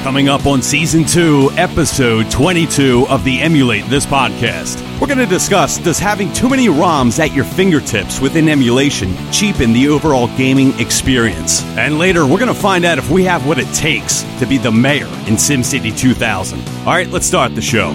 Coming up on Season 2, Episode 22 of the Emulate This podcast, we're going to discuss, does having too many ROMs at your fingertips within emulation cheapen the overall gaming experience? And later, we're going to find out if we have what it takes to be the mayor in SimCity 2000. All right, let's start the show.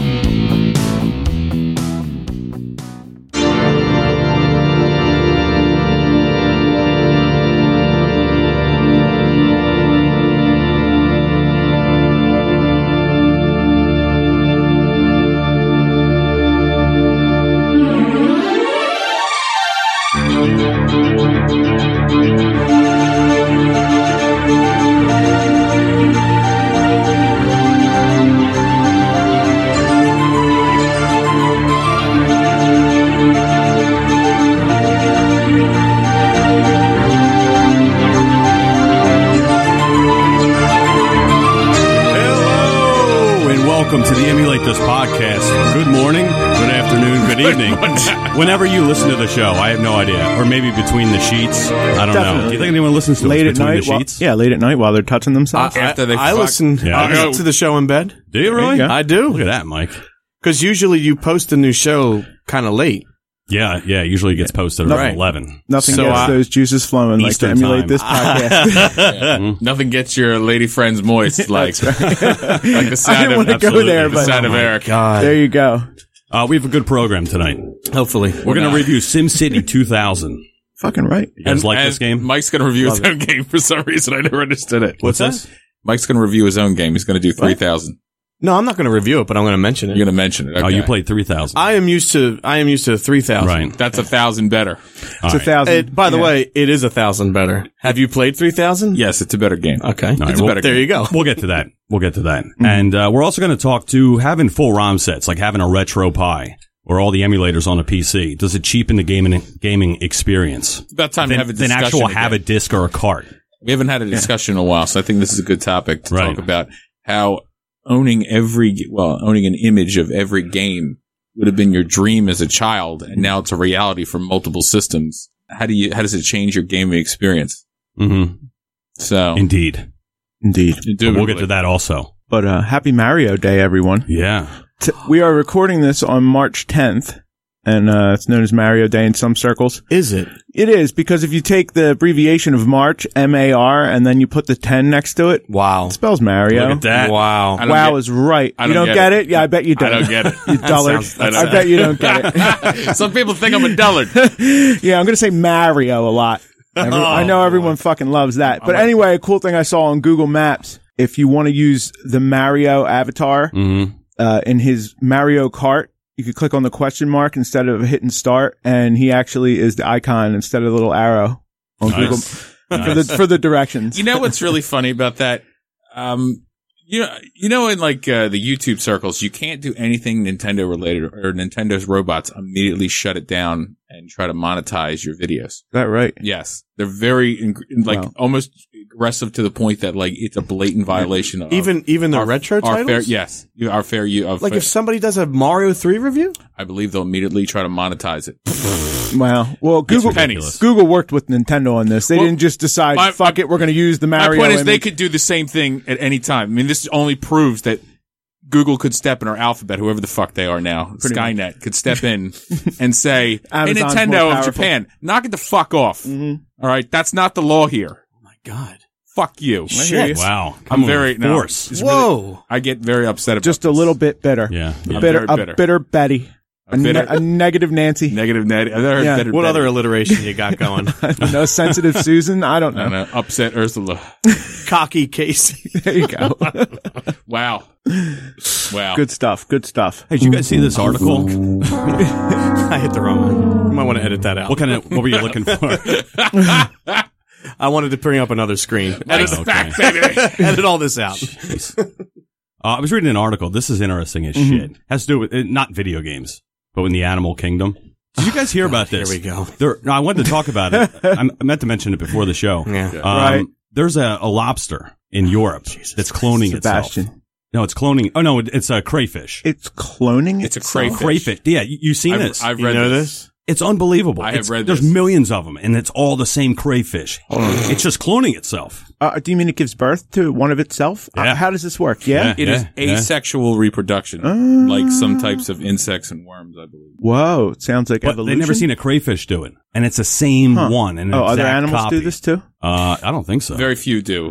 Welcome to the Emulate This podcast. Good morning, good afternoon, good evening. Whenever you listen to the show, I have no idea. Or maybe between the sheets. I don't know. Do you think anyone listens to late us between the sheets? Late at night while they're touching themselves. After they I listen to the show in bed. Do you really? I do. Look at that, Mike. Because usually you post a new show kind of late. Yeah. Usually it gets posted around 11. Nothing gets those juices flowing Eastern like to emulate time. this podcast. Nothing gets your lady friends moist like like the sound I didn't want to go there, the but sound of Eric. there you go. We have a good program tonight. Hopefully. We're going to review SimCity 2000. Fucking right. You guys like this game? Mike's going to review his own game for some reason. I never understood it. What's this? Mike's going to review his own game. He's going to do 3,000. No, I'm not going to review it, but I'm going to mention it. You're going to mention it. Okay. Oh, you played 3,000. I am used to 3,000. Right. That's 1,000 better. It's 1,000. By the way, it is 1,000 better. Have you played 3,000? Yes, it's a better game. Okay. All right, It's a better There game. you go. We'll get to that. And we're also going to talk to having full ROM sets, like having a RetroPie or all the emulators on a PC. Does it cheapen the gaming experience? It's about time to have a Than discussion actual again. have a disc or a cart. We haven't had a discussion in a while, so I think this is a good topic to Right. talk about how owning an image of every game would have been your dream as a child, and now it's a reality for multiple systems. How does it change your gaming experience? Mm-hmm. So Indeed. We'll get to that also. But happy Mario Day, everyone. Yeah. We are recording this on March 10th, and it's known as Mario Day in some circles. Is it? It is, because if you take the abbreviation of March, M-A-R, and then you put the 10 next to it, Wow. it spells Mario. Look at that. Wow. I don't Wow get- is right. I You don't don't get get it? Yeah, I bet you don't. I don't get it. You dullard. sounds- I bet you don't get it. Some people think I'm a dullard. Yeah, I'm going to say Mario a lot. I know everyone fucking loves that. But anyway, a cool thing I saw on Google Maps, if you want to use the Mario avatar in his Mario Kart, you could click on the question mark instead of hitting start, and he actually is the icon instead of the little arrow on Google for the directions. You know what's really funny about that? You know, in like the YouTube circles, you can't do anything Nintendo related, or Nintendo's robots immediately shut it down and try to monetize your videos. Is that right? Yes, they're very Wow. almost aggressive to the point that like it's a blatant violation of Even the our, retro our titles? fair, yes, our fair use of Like if somebody does a Mario 3 review? I believe they'll immediately try to monetize it. Wow. Well, Google pennies. Google worked with Nintendo on this. They Well, didn't just decide, fuck it, we're going to use the Mario. My point is they image. could do the same thing at any time. I mean, this only proves that Google could step in, or Alphabet, whoever the fuck they are now, Pretty Skynet, could step in and say, hey, Amazon's Nintendo more of powerful. Japan, knock it the fuck off. All right? That's not the law here. Oh my God. Fuck you. Shit. Wow. I'm Come on, very, no, force. it's really- Whoa. I get very upset about just a this. little bit bitter. Yeah. I'm Bitter, very bitter. a bitter Betty. A bitter- a negative Nancy. Negative Ned. I've never heard Yeah. better. What better. other alliteration you got going? No sensitive Susan. I don't I know. don't know. Upset Ursula. Cocky Casey. There you go. Wow. Wow. Good stuff. Good stuff. Hey, did you guys see this article? I hit the wrong one. You might want to edit that out. What were you looking for? I wanted to bring up another screen. Nice okay. back, baby. Edit all this out. I was reading an article. This is interesting as shit. Has to do with not video games, but in the animal kingdom. Did you guys hear about this? Here we go. No, I wanted to talk about it. I meant to mention it before the show. Yeah. Right. There's a lobster in Europe that's cloning Sebastian. itself. No, it's cloning. Oh no, it's a crayfish. It's cloning. It's a itself? crayfish. Crayfish. Yeah, you've seen this. I've You read know this. It's unbelievable. I have read There's this. millions of them, and it's all the same crayfish. It's just cloning itself. Do you mean it gives birth to one of itself? Yeah. How does this work? Yeah. It is asexual reproduction, like some types of insects and worms, I believe. Whoa, it sounds like But evolution. they've never seen a crayfish do it, and it's the same one. And an other exact animals copy. do this too? I don't think so. Very few do.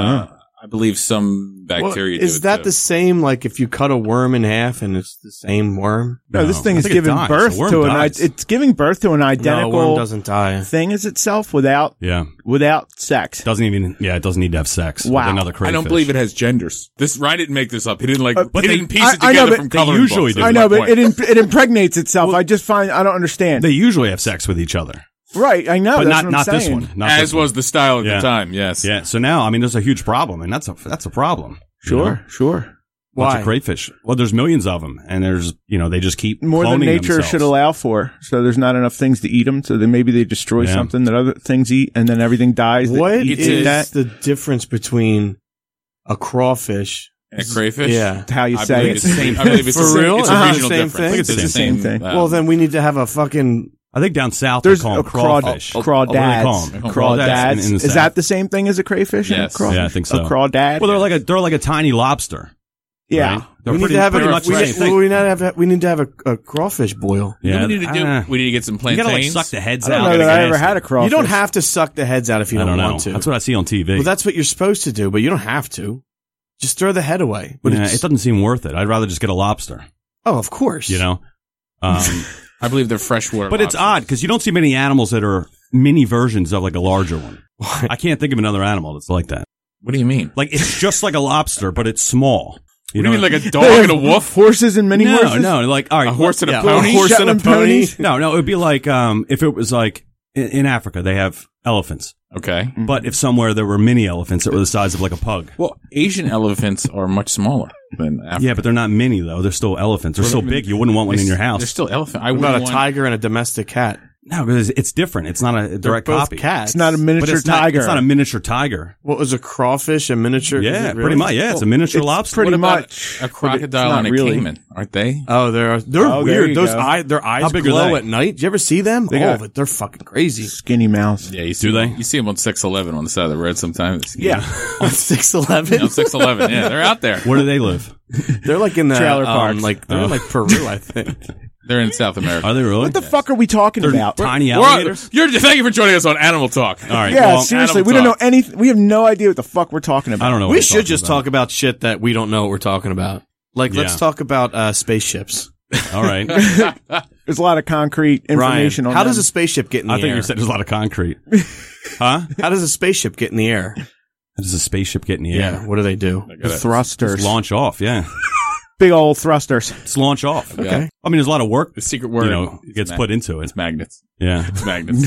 I believe some bacteria do is it that too. the same? Like if you cut a worm in half and it's the same worm? No, this thing I is think it giving dies. birth The worm to dies. it's giving birth to an No, a identical worm doesn't die. thing as itself without Yeah, sex. doesn't even. Yeah, it doesn't need to have sex. Wow. with another crayfish. I don't believe it has genders. Ryan didn't make this up. He didn't but he they- didn't piece it I know, together but from they coloring usually books. do. That's I know, my but point. it impregnates itself. I don't understand. They usually have sex with each other, Right, I know. but that's not what I'm this saying. one. Not As this one. was the style at Yeah. the time. Yes. Yeah. So now, I mean, there's a huge problem, and that's a problem. You know? Sure. Bunch Why? of crayfish. Well, there's millions of them, and they just keep More than cloning nature themselves. should allow for. So there's not enough things to eat them. So then maybe they destroy Yeah. something that other things eat, and then everything dies. that What eats is that? the difference between a crawfish? And a crayfish? Yeah. How you I say believe it? it's the same. I believe it's For the same. real? It's a Uh-huh. regional Same difference. thing? I think it's the same thing. Well, then we need to have a fucking. I think down south There's they call a them crawfish. crawdads. What do they call 'em? Crawdads. in the Is south. that the same thing as a crayfish? and a Yes. crawfish? Yeah, I think so. A crawdad. Well, they're like a tiny lobster. yeah. right? They're We need pretty, to have pretty a. much We the need, same thing. we need to have a crawfish boil. You know Yeah, what we need to do? We need to get some you plantains. gotta like suck the heads I don't out. know Gotta that I get ever nasty. had a crawfish. You don't have to suck the heads out if you I don't, don't know. want to. That's what I see on TV. Well, that's what you're supposed to do, but you don't have to. Just throw the head away. But Yeah, it doesn't seem worth it. I'd rather just get a lobster. Oh, of course. You know. Um, I believe they're freshwater. but it's lobsters. odd because you don't see many animals that are mini versions of like a larger one. I can't think of another animal that's like that. What do you mean? Like it's just like a lobster, but it's small. You mean like a They dog have and a wolf? Horses and mini no, horses? no, like all right, A horse and a Yeah, pony? a horse and a Shetland pony. ponies? No, it would be like if it was like in Africa they have elephants, Okay. but if somewhere there were mini elephants that were the size of like a pug. Well, Asian elephants are much smaller than African. Yeah, but they're not mini though. They're still elephants. They're so big you wouldn't want one in your They're house. still elephant. I What wouldn't about a want- tiger and a domestic cat? No, because it's different. It's not a They're direct both copy. cats. It's not a But miniature it's not, tiger. It's not a miniature tiger. What was a crawfish? A miniature? is Yeah, it really? pretty much. Yeah, it's a miniature It's lobster. pretty What about much. a crocodile not and a really. caiman, aren't they? Oh, they're Oh, there weird. you Those go. their eyes How big are glow they? at night. Did you ever see them? They got- They're fucking crazy. Skinny mouth. Yeah, you see Do they? You see them on 611 on the side of the road sometimes. Yeah. On 611, On 611. Yeah, they're out there. Where do they live? they're like in the Trailer parks. like they're in like Peru, I think. They're in South America. Are they really? What the fuck are we talking about? Tiny We're on- alligators? Thank you for joining us on Animal Talk. All right. Yeah, well, seriously, animal we don't know talk. anything. We have no idea what the fuck we're talking about. I don't know. What We we're should talking just about. talk about shit that we don't know what we're talking about. Like, let's Yeah. talk about spaceships. All right. There's a lot of concrete information Ryan, on how them. does a spaceship get in the I think air? you said there's a lot of concrete. Huh? How does a spaceship get in the air? How does a spaceship get in the Yeah. air? What do they do? I gotta- thrusters? Just launch off. Yeah. Big old thrusters. Just launch off. Okay. I mean, there's a lot of work, The secret word gets is put into it. It's magnets. Yeah. It's magnets.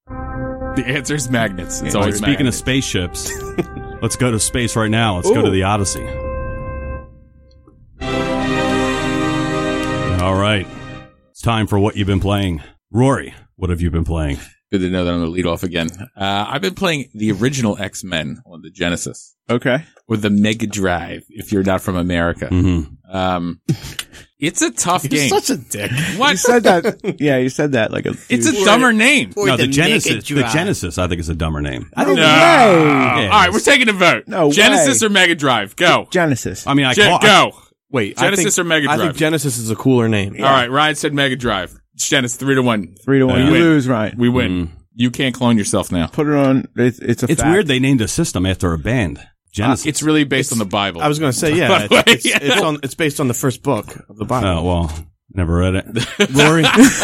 The answer is magnets. It's always Speaking of magnets. spaceships, let's go to space right now. Let's go to the Odyssey. All right. It's time for what you've been playing. Rory, what have you been playing? Good to know that I'm going to lead off again. I've been playing the original X-Men on the Genesis Okay. or the Mega Drive, if you're not from America. Mm-hmm. It's a tough game. You're such a dick. What? You said that. Yeah, you said that like a. It's a dumber name. No, the Genesis. The Genesis, I think, is a dumber name. I don't No. know. Yeah, All right, we're taking a vote. No Genesis way. or Mega Drive? Go. Genesis. I mean, I Go. Wait, Genesis or Mega I Drive? think Genesis is a cooler name. All right, Ryan said Mega Drive. Genesis 3-1. 3-1. You win. lose, right? We win. You can't clone yourself now. Put it on. It's a. It's fact. weird they named a system after a band. Genesis. It's really based on the Bible. I was going to say, yeah, By the way, it's based on the first book of the Bible. Oh, well, never read it. Rory,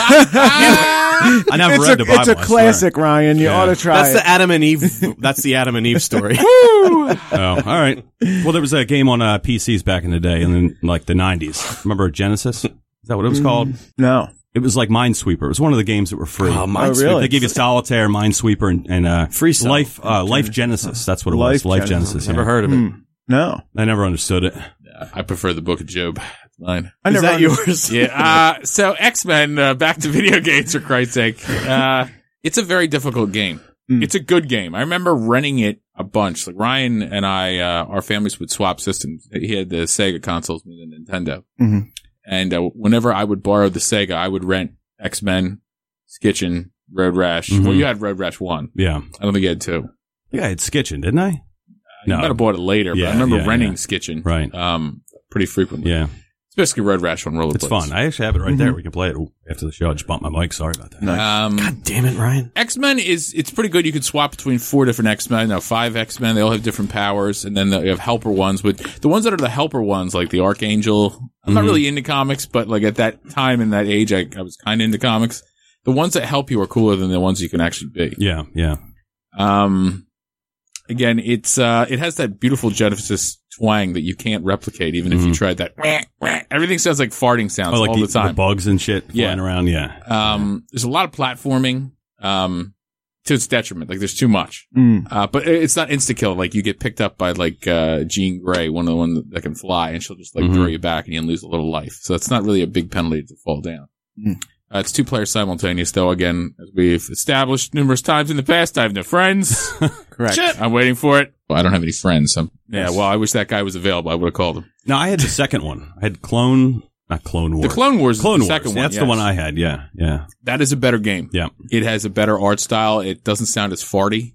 I never read the Bible. It's a I swear. classic, Ryan. You Yeah. ought to try that's it. the Adam and Eve. That's the Adam and Eve story. Oh, all right. Well, there was a game on PCs back in the day, and then like the 90s. Remember Genesis? Is that what it was called? No. It was like Minesweeper. It was one of the games that were free. Minesweeper. Really? They gave you Solitaire, Minesweeper, and Free cell. Life Genesis. That's what it was. Life Life Genesis. Never yeah. heard of it. No. I never understood it. I prefer the Book of Job. It's mine. I Is never that understood- yours? Yeah. So X-Men, back to video games for Christ's sake. It's a very difficult game. It's a good game. I remember renting it a bunch. Like Ryan and I, our families would swap systems. He had the Sega consoles and the Nintendo. Mhm. And whenever I would borrow the Sega, I would rent X-Men Skitchin, Road Rash. Mhm. Well, you had Road Rash 1. Yeah. I don't think you had 2. Yeah, I had Skitchin, didn't I? You might have bought it later, but Yeah, I remember yeah, renting yeah. Skitchin Right. pretty frequently. Yeah. It's basically Road Rash on rollerblades. It's fun. I actually have it right there. We can play it after the show. I just bumped my mic. Sorry about that. God damn it, Ryan. X-Men it's pretty good. You could swap between 4 different X-Men. No, 5 X-Men. They all have different powers. And then you have helper ones. With the ones that are the helper ones, like the Archangel. I'm not really into comics, but like at that time in that age, I was kind of into comics. The ones that help you are cooler than the ones you can actually be. Yeah, yeah. Again, it has that beautiful Genesis twang that you can't replicate, even if you tried that. Everything sounds like farting sounds Oh, like all the time. the bugs and shit flying around. Yeah. There's a lot of platforming, to its detriment. Like there's too much. But it's not insta kill. Like you get picked up by like, Jean Grey, one of the ones that can fly, and she'll just like throw you back and you lose a little life. So it's not really a big penalty to fall down. It's 2 players simultaneous, though. Again, as we've established numerous times in the past, I have no friends. Correct. Shit. I'm waiting for it. Well, I don't have any friends. So yeah. Well, I wish that guy was available. I would have called him. No, I had the second one. I had not Clone Wars. The Clone Wars. Clone is the Wars. second one. That's the one I had. Yeah, yeah. That is a better game. Yeah. It has a better art style. It doesn't sound as farty.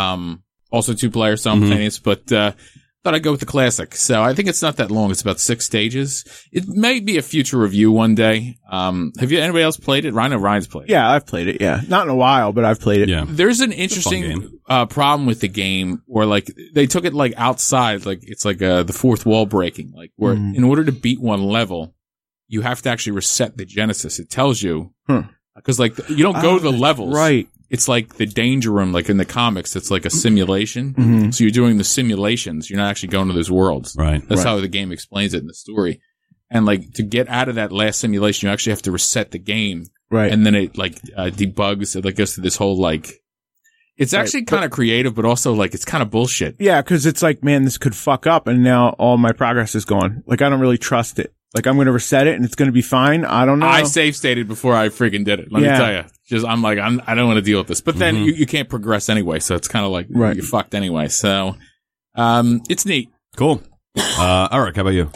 Also 2 players simultaneous, but thought I'd go with the classic. So I think it's not that long. It's about 6 stages. It may be a future review one day. Have anybody else played it? Ryan's played it. Yeah, I've played it. Yeah. Not in a while, but I've played it. Yeah. There's an fun interesting game. problem with the game where like they took it like outside, like it's like the fourth wall breaking, like where in order to beat one level, you have to actually reset the Genesis. It tells you because like you don't go to the levels, Right. It's like the danger room, like in the comics. It's like a simulation. So you're doing the simulations. You're not actually going to those worlds. Right. That's how the game explains it in the story. And like to get out of that last simulation, you actually have to reset the game. Right. And then it like debugs. It like goes through this whole like. It's actually kind of creative, but also like it's kind of bullshit. Yeah, because it's like, man, this could fuck up, and now all my progress is gone. Like, I don't really trust it. Like, I'm going to reset it, and it's going to be fine. I don't know. I save stated before I freaking did it. Let me tell you. Just I'm like I don't want to deal with this. But then you can't progress anyway, so it's kind of like you're fucked anyway. So it's neat. Cool. Eric, how about you?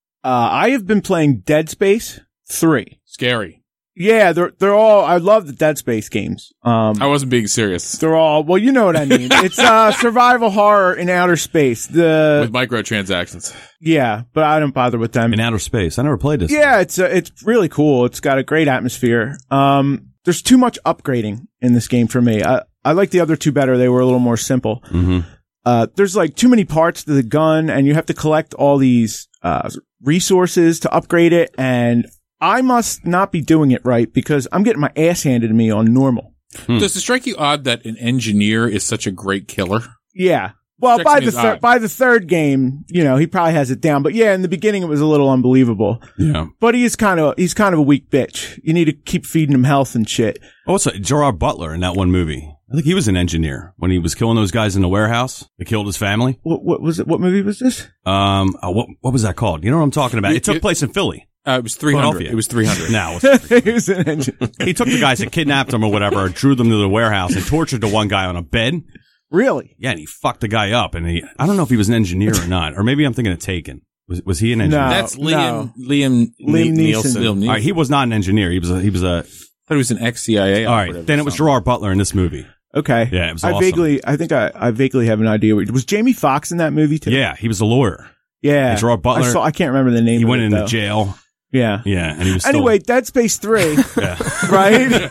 I have been playing Dead Space 3. Scary. Yeah, they're all. I love the Dead Space games. I wasn't being serious. They're all. Well, you know what I mean. It's survival horror in outer space. With microtransactions. Yeah, but I don't bother with them. In outer space. I never played this. Yeah, it's really cool. It's got a great atmosphere. There's too much upgrading in this game for me. I like the other 2 better. They were a little more simple. There's like too many parts to the gun, and you have to collect all these resources to upgrade it, and I must not be doing it right because I'm getting my ass handed to me on normal. Does it strike you odd that an engineer is such a great killer? Yeah. Well, Strikes me as by the third game, you know, he probably has it down. But yeah, in the beginning, it was a little unbelievable. Yeah. But he's kind of a weak bitch. You need to keep feeding him health and shit. Also, Gerard Butler in that one movie. I think he was an engineer when he was killing those guys in the warehouse. They killed his family. What was it? What movie was this? What was that called? You know what I'm talking about? It took place in Philly. It was 300. It was 300. No. He was an engineer. He took the guys that kidnapped him or whatever, drew them to the warehouse, and tortured the one guy on a bed. Really? Yeah, and he fucked the guy up. And I don't know if he was an engineer or not. Or maybe I'm thinking of Taken. Was he an engineer? No. That's Liam Neeson. Liam Neeson. All right, he was not an engineer. He was a. I thought he was an ex-CIA. All right, then it was Gerard Butler in this movie. Okay. Yeah, it was I awesome. I vaguely have an idea. Was Jamie Foxx in that movie too? Yeah, he was a lawyer. Yeah. And Gerard Butler. I can't remember the name. He of went it, into though. jail. Yeah. Yeah, and he was Anyway, Dead Space 3, Yeah. right?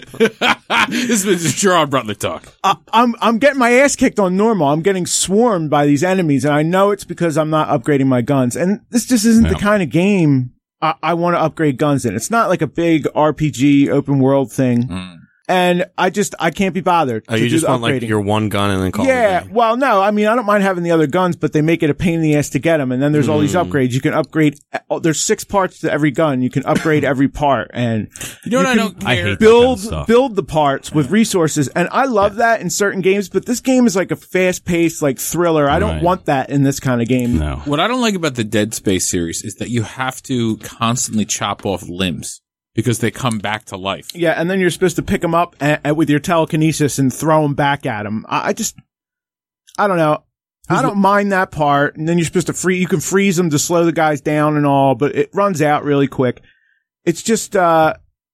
This was Gerard Butler talk. I'm getting my ass kicked on normal. I'm getting swarmed by these enemies, and I know it's because I'm not upgrading my guns. And this just isn't the kind of game I want to upgrade guns in. It's not like a big RPG open world thing. And I can't be bothered. Oh, you just want like your one gun and then call it a day. Well, no, I mean, I don't mind having the other guns, but they make it a pain in the ass to get them. And then there's all these upgrades. You can upgrade. There's 6 parts to every gun. You can upgrade every part, and You know what I don't care? I hate build that kind of stuff. build the parts with resources. And I love that in certain games, but this game is like a fast paced like thriller. I don't Right. want that in this kind of game. No. What I don't like about the Dead Space series is that you have to constantly chop off limbs because they come back to life. Yeah, and then you're supposed to pick them up with your telekinesis and throw them back at them. I don't know. I don't mind that part. And then you're supposed to you can freeze them to slow the guys down and all, but it runs out really quick. It's just,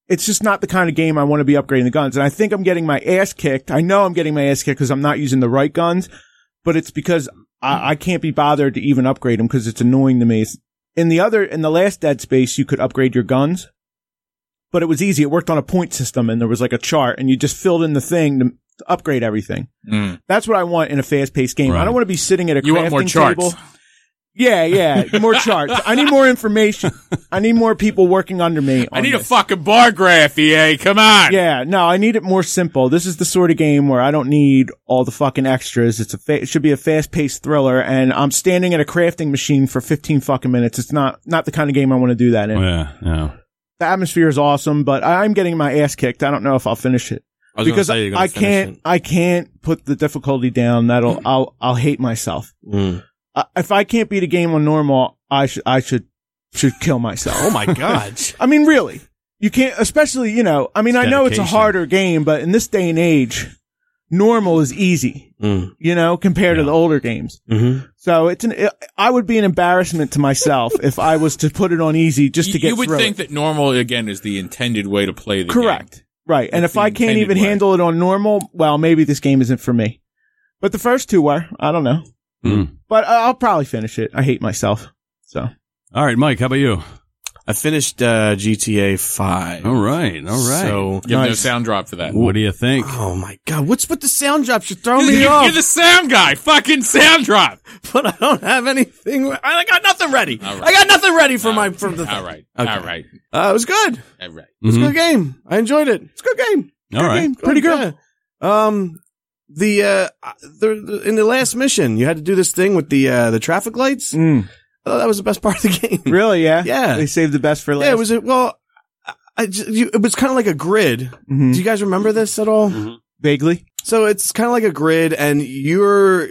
it's just not the kind of game I want to be upgrading the guns. And I think I'm getting my ass kicked. I know I'm getting my ass kicked because I'm not using the right guns, but it's because I can't be bothered to even upgrade them because it's annoying to me. In the last Dead Space, you could upgrade your guns, but it was easy. It worked on a point system and there was like a chart and you just filled in the thing to upgrade everything. That's what I want in a fast-paced game. Right. I don't want to be sitting at a crafting table. Yeah, more charts. I need more information. I need more people working under me. I need a fucking bar graph, EA. Come on. Yeah, no, I need it more simple. This is the sort of game where I don't need all the fucking extras. It should be a fast-paced thriller, and I'm standing at a crafting machine for 15 fucking minutes. It's not the kind of game I want to do that in. Yeah. The atmosphere is awesome, but I'm getting my ass kicked. I don't know if I'll finish it. Because I can't put the difficulty down. I'll hate myself. If I can't beat a game on normal, I should kill myself. Oh my God. I mean, really. You can't, especially, I know it's a harder game, but in this day and age, normal is easy, compared to the older games. Mm-hmm. So I would be an embarrassment to myself if I was to put it on easy just to get through it. You would think that normal, again, is the intended way to play the game. Correct. Right. And if I can't even handle it on normal, well, maybe this game isn't for me. But the first two were. I don't know. But I'll probably finish it. I hate myself. So. All right, Mike, how about you? I finished GTA 5. All right. So give no sound drop for that. What do you think? Oh my God, what's with the sound drops? You're throwing me off. You're the sound guy. Fucking sound drop. But I don't have anything. I got nothing ready. Right. I got nothing ready for the. All right. Okay. All right. It was good. All right. It was a good game. I enjoyed it. It's a good game. All right. Game. Pretty good. Yeah. In the last mission, you had to do this thing with the traffic lights. I thought that was the best part of the game. Really? Yeah. Yeah. They saved the best for last. Yeah. It was kind of like a grid. Mm-hmm. Do you guys remember this at all? Mm-hmm. Vaguely. So it's kind of like a grid, and you're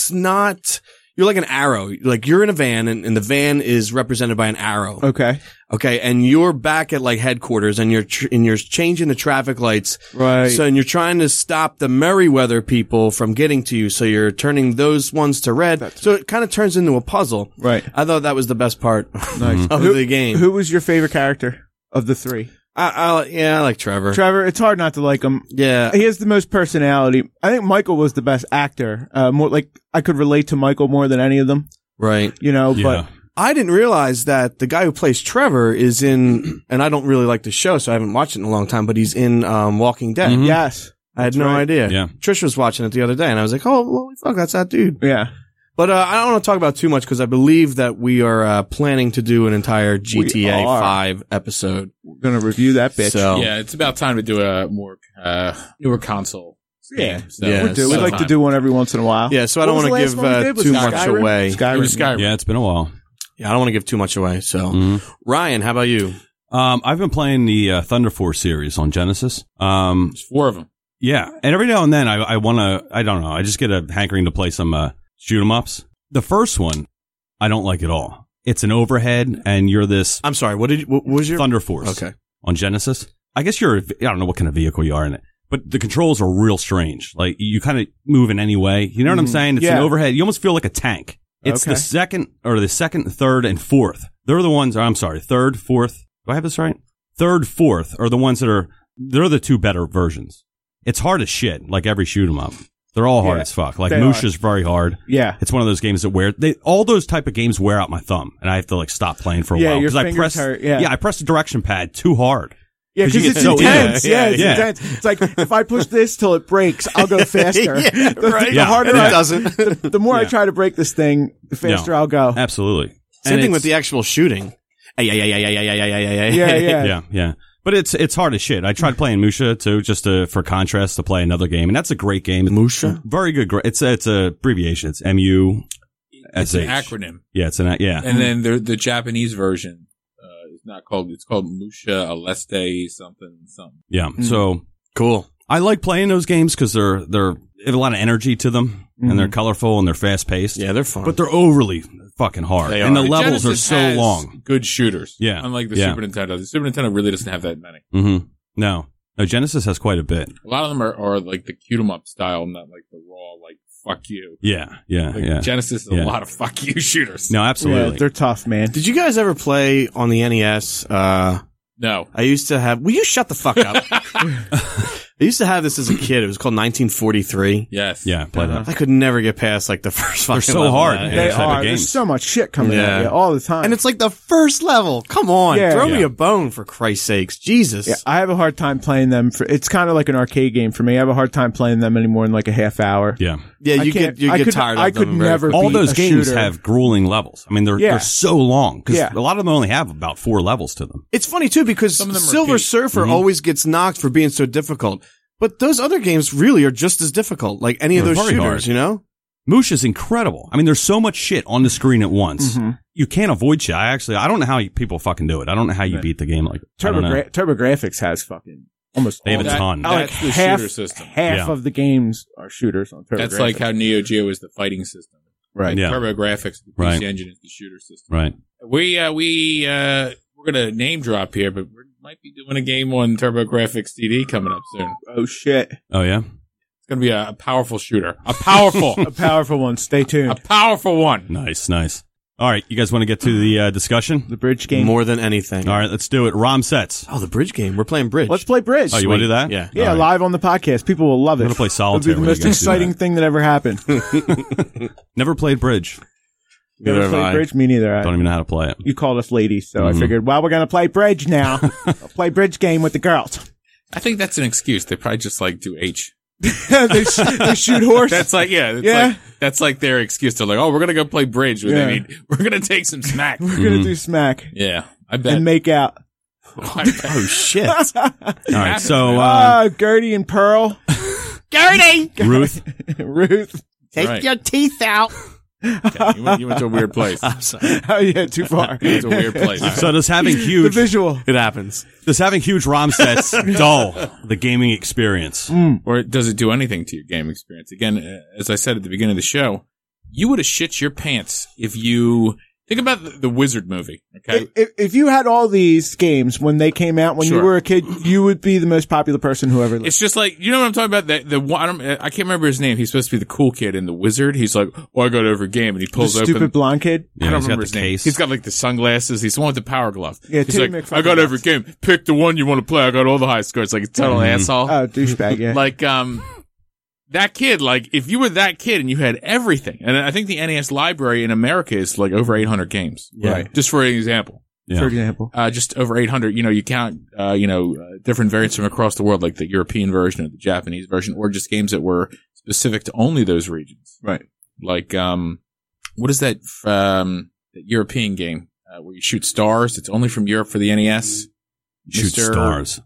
like an arrow. Like you're in a van, and the van is represented by an arrow. Okay, and you're back at like headquarters, and you're changing the traffic lights. Right. So, and you're trying to stop the Merryweather people from getting to you. So you're turning those ones to red. So it kind of turns into a puzzle. Right. I thought that was the best part of the game. Who was your favorite character of the three? I like Trevor. Trevor, it's hard not to like him. Yeah. He has the most personality. I think Michael was the best actor. More like I could relate to Michael more than any of them. Right. But I didn't realize that the guy who plays Trevor is in, and I don't really like the show, so I haven't watched it in a long time, but he's in Walking Dead. Mm-hmm. Yes. I had no idea. Yeah. Trish was watching it the other day, and I was like, oh, holy fuck, that's that dude. Yeah. But I don't want to talk about too much because I believe that we are planning to do an entire GTA 5 episode. We're going to review that bitch. So, yeah, it's about time to do a more newer console. Yeah, so we'd like to do one every once in a while. Yeah, so I don't want to give too much away. Skyrim. Yeah, it's been a while. Yeah, I don't want to give too much away. So, Ryan, how about you? I've been playing the Thunder Force series on Genesis. There's 4 of them. Yeah, and every now and then I want to. I don't know. I just get a hankering to play some shoot 'em ups. The first one, I don't like at all. It's an overhead, and you're this. I'm sorry. What was your Thunder Force? Okay, on Genesis. I guess I don't know what kind of vehicle you are in it. But the controls are real strange. Like, you kind of move in any way. You know what I'm saying? It's an overhead. You almost feel like a tank. It's the second, third, and fourth. They're the ones, I'm sorry, third, fourth. Do I have this right? Third, fourth are the ones they're the 2 better versions. It's hard as shit, like every shoot 'em up. They're all hard as fuck. Like, Musha's very hard. Yeah. It's one of those games that all those type of games wear out my thumb, and I have to, like, stop playing for a while. Your fingers hurt. Yeah. I press the direction pad too hard. Yeah, because it's intense. It's intense. It's like, if I push this till it breaks, I'll go faster. The harder it doesn't. The more I try to break this thing, the faster I'll go. Absolutely. Same thing with the actual shooting. Yeah. But it's hard as shit. I tried playing Musha too, just for contrast to play another game, and that's a great game. Musha? Very good. It's a abbreviation. It's MUSH. It's an acronym. Yeah, And then the Japanese version. It's called Musha Aleste something. Yeah. So cool. I like playing those games because they have a lot of energy to them, and they're colorful and they're fast paced. Yeah, they're fun. But they're overly fucking hard. They and are. the levels Genesis are so has long. Good shooters. Yeah. Unlike the Super Nintendo. The Super Nintendo really doesn't have that many. Mm-hmm. No, Genesis has quite a bit. A lot of them are like the cute 'em up style, not like the raw, like, fuck you. Yeah. Genesis is a lot of fuck you shooters. No, absolutely. Yeah, they're tough, man. Did you guys ever play on the NES, No. I used to have. Will you shut the fuck up? I used to have this as a kid. It was called 1943. Yes. Yeah, play that. I could never get past like the first fucking They're so level hard. of that. Yeah. They type of are. games. There's so much shit coming at you all the time. And it's like the first level. Come on. Yeah. Throw me Yeah. a bone for Christ's sakes. Jesus. yeah, I have a hard time playing them. It's kind of like an arcade game for me. I have a hard time playing them anymore in like a half hour. Yeah. Yeah, I you can't- get I could- tired of I them. could very never quickly. All beat those a games shooter. have grueling levels. I mean, they're so long because Yeah. a lot of them only have about 4 levels to them. It's funny too because Some of them Silver repeat. Surfer always gets knocked for being so difficult. But those other games really are just as difficult, like any of They're those very shooters, hard. you know? Moosh is incredible. I mean, there's so much shit on the screen at once. You can't avoid shit. I don't know how people fucking do it. I don't know how you beat the game like I don't know. TurboGrafx has fucking almost They have a all- ton. like That's the half, shooter system. Half Yeah. of the games are shooters on TurboGrafx. That's like how Neo Geo is the fighting system. right. Yeah. TurboGrafx, the PC Right. engine is the shooter system. Right. We're gonna name drop here, but we might be doing a game on TurboGrafx CD coming up soon. Oh shit! Oh yeah. It's gonna be a powerful shooter, a powerful One. Stay tuned. a powerful one. Nice. All right, you guys want to get to the discussion? The bridge game. More than anything. All right, let's do it. ROM sets. Oh, the bridge game. We're playing bridge. Let's play bridge. Oh, you want to do that? Yeah. Yeah, All right. live on the podcast. People will love it. I'm gonna play solitaire It'll be when the you most guys do exciting thing that ever happened. Never played bridge. You Neither ever have played I. bridge? Me neither. Don't even know how to play it. You called us ladies, so I figured, well, we're gonna play bridge now. I'll play bridge game with the girls. I think that's an excuse. They probably just like do H. they shoot horse. That's like that's like their excuse. They're like, oh, we're gonna go play bridge. Yeah. We're gonna take some smack. We're gonna do smack Yeah, I bet. and make out. I bet. Oh, shit. All right, so Gertie and Pearl, Gertie! Ruth. Ruth. Take Right. your teeth out. Okay, you went to a weird place. I'm sorry. Oh yeah, too far. You went to a weird place. So does having The huge visual. It happens. ROM sets dull the gaming experience? Or does it do anything to your game experience? Again, as I said at the beginning of the show, you would have shit your pants if you think about the Wizard movie. Okay, If you had all these games when they came out when you Sure. were a kid, you would be the most popular person who ever lived. it's just like, you know what I'm talking about. The one, I can't remember his name. He's supposed to be the cool kid in the Wizard. He's like, oh, I got every game, and he The pulls stupid open. blonde kid. Yeah, I don't he's got remember the his name. case. He's got like the sunglasses. He's the one with the power glove. Yeah, he's Timmy like, McFucking I got every Nuts. game. Pick the one you want to play. I got all the high scores. Like a total asshole. Oh, douchebag. Yeah. Like, that kid, like, if you were that kid and you had everything, and I think the NES library in America is like over 800 games. Right. Just for an example. Yeah. For example. Just over 800, you count, different variants from across the world, like the European version or the Japanese version, or just games that were specific to only those regions. Right. Like, what is that European game, where you shoot stars? It's only from Europe for the NES. Shoot stars.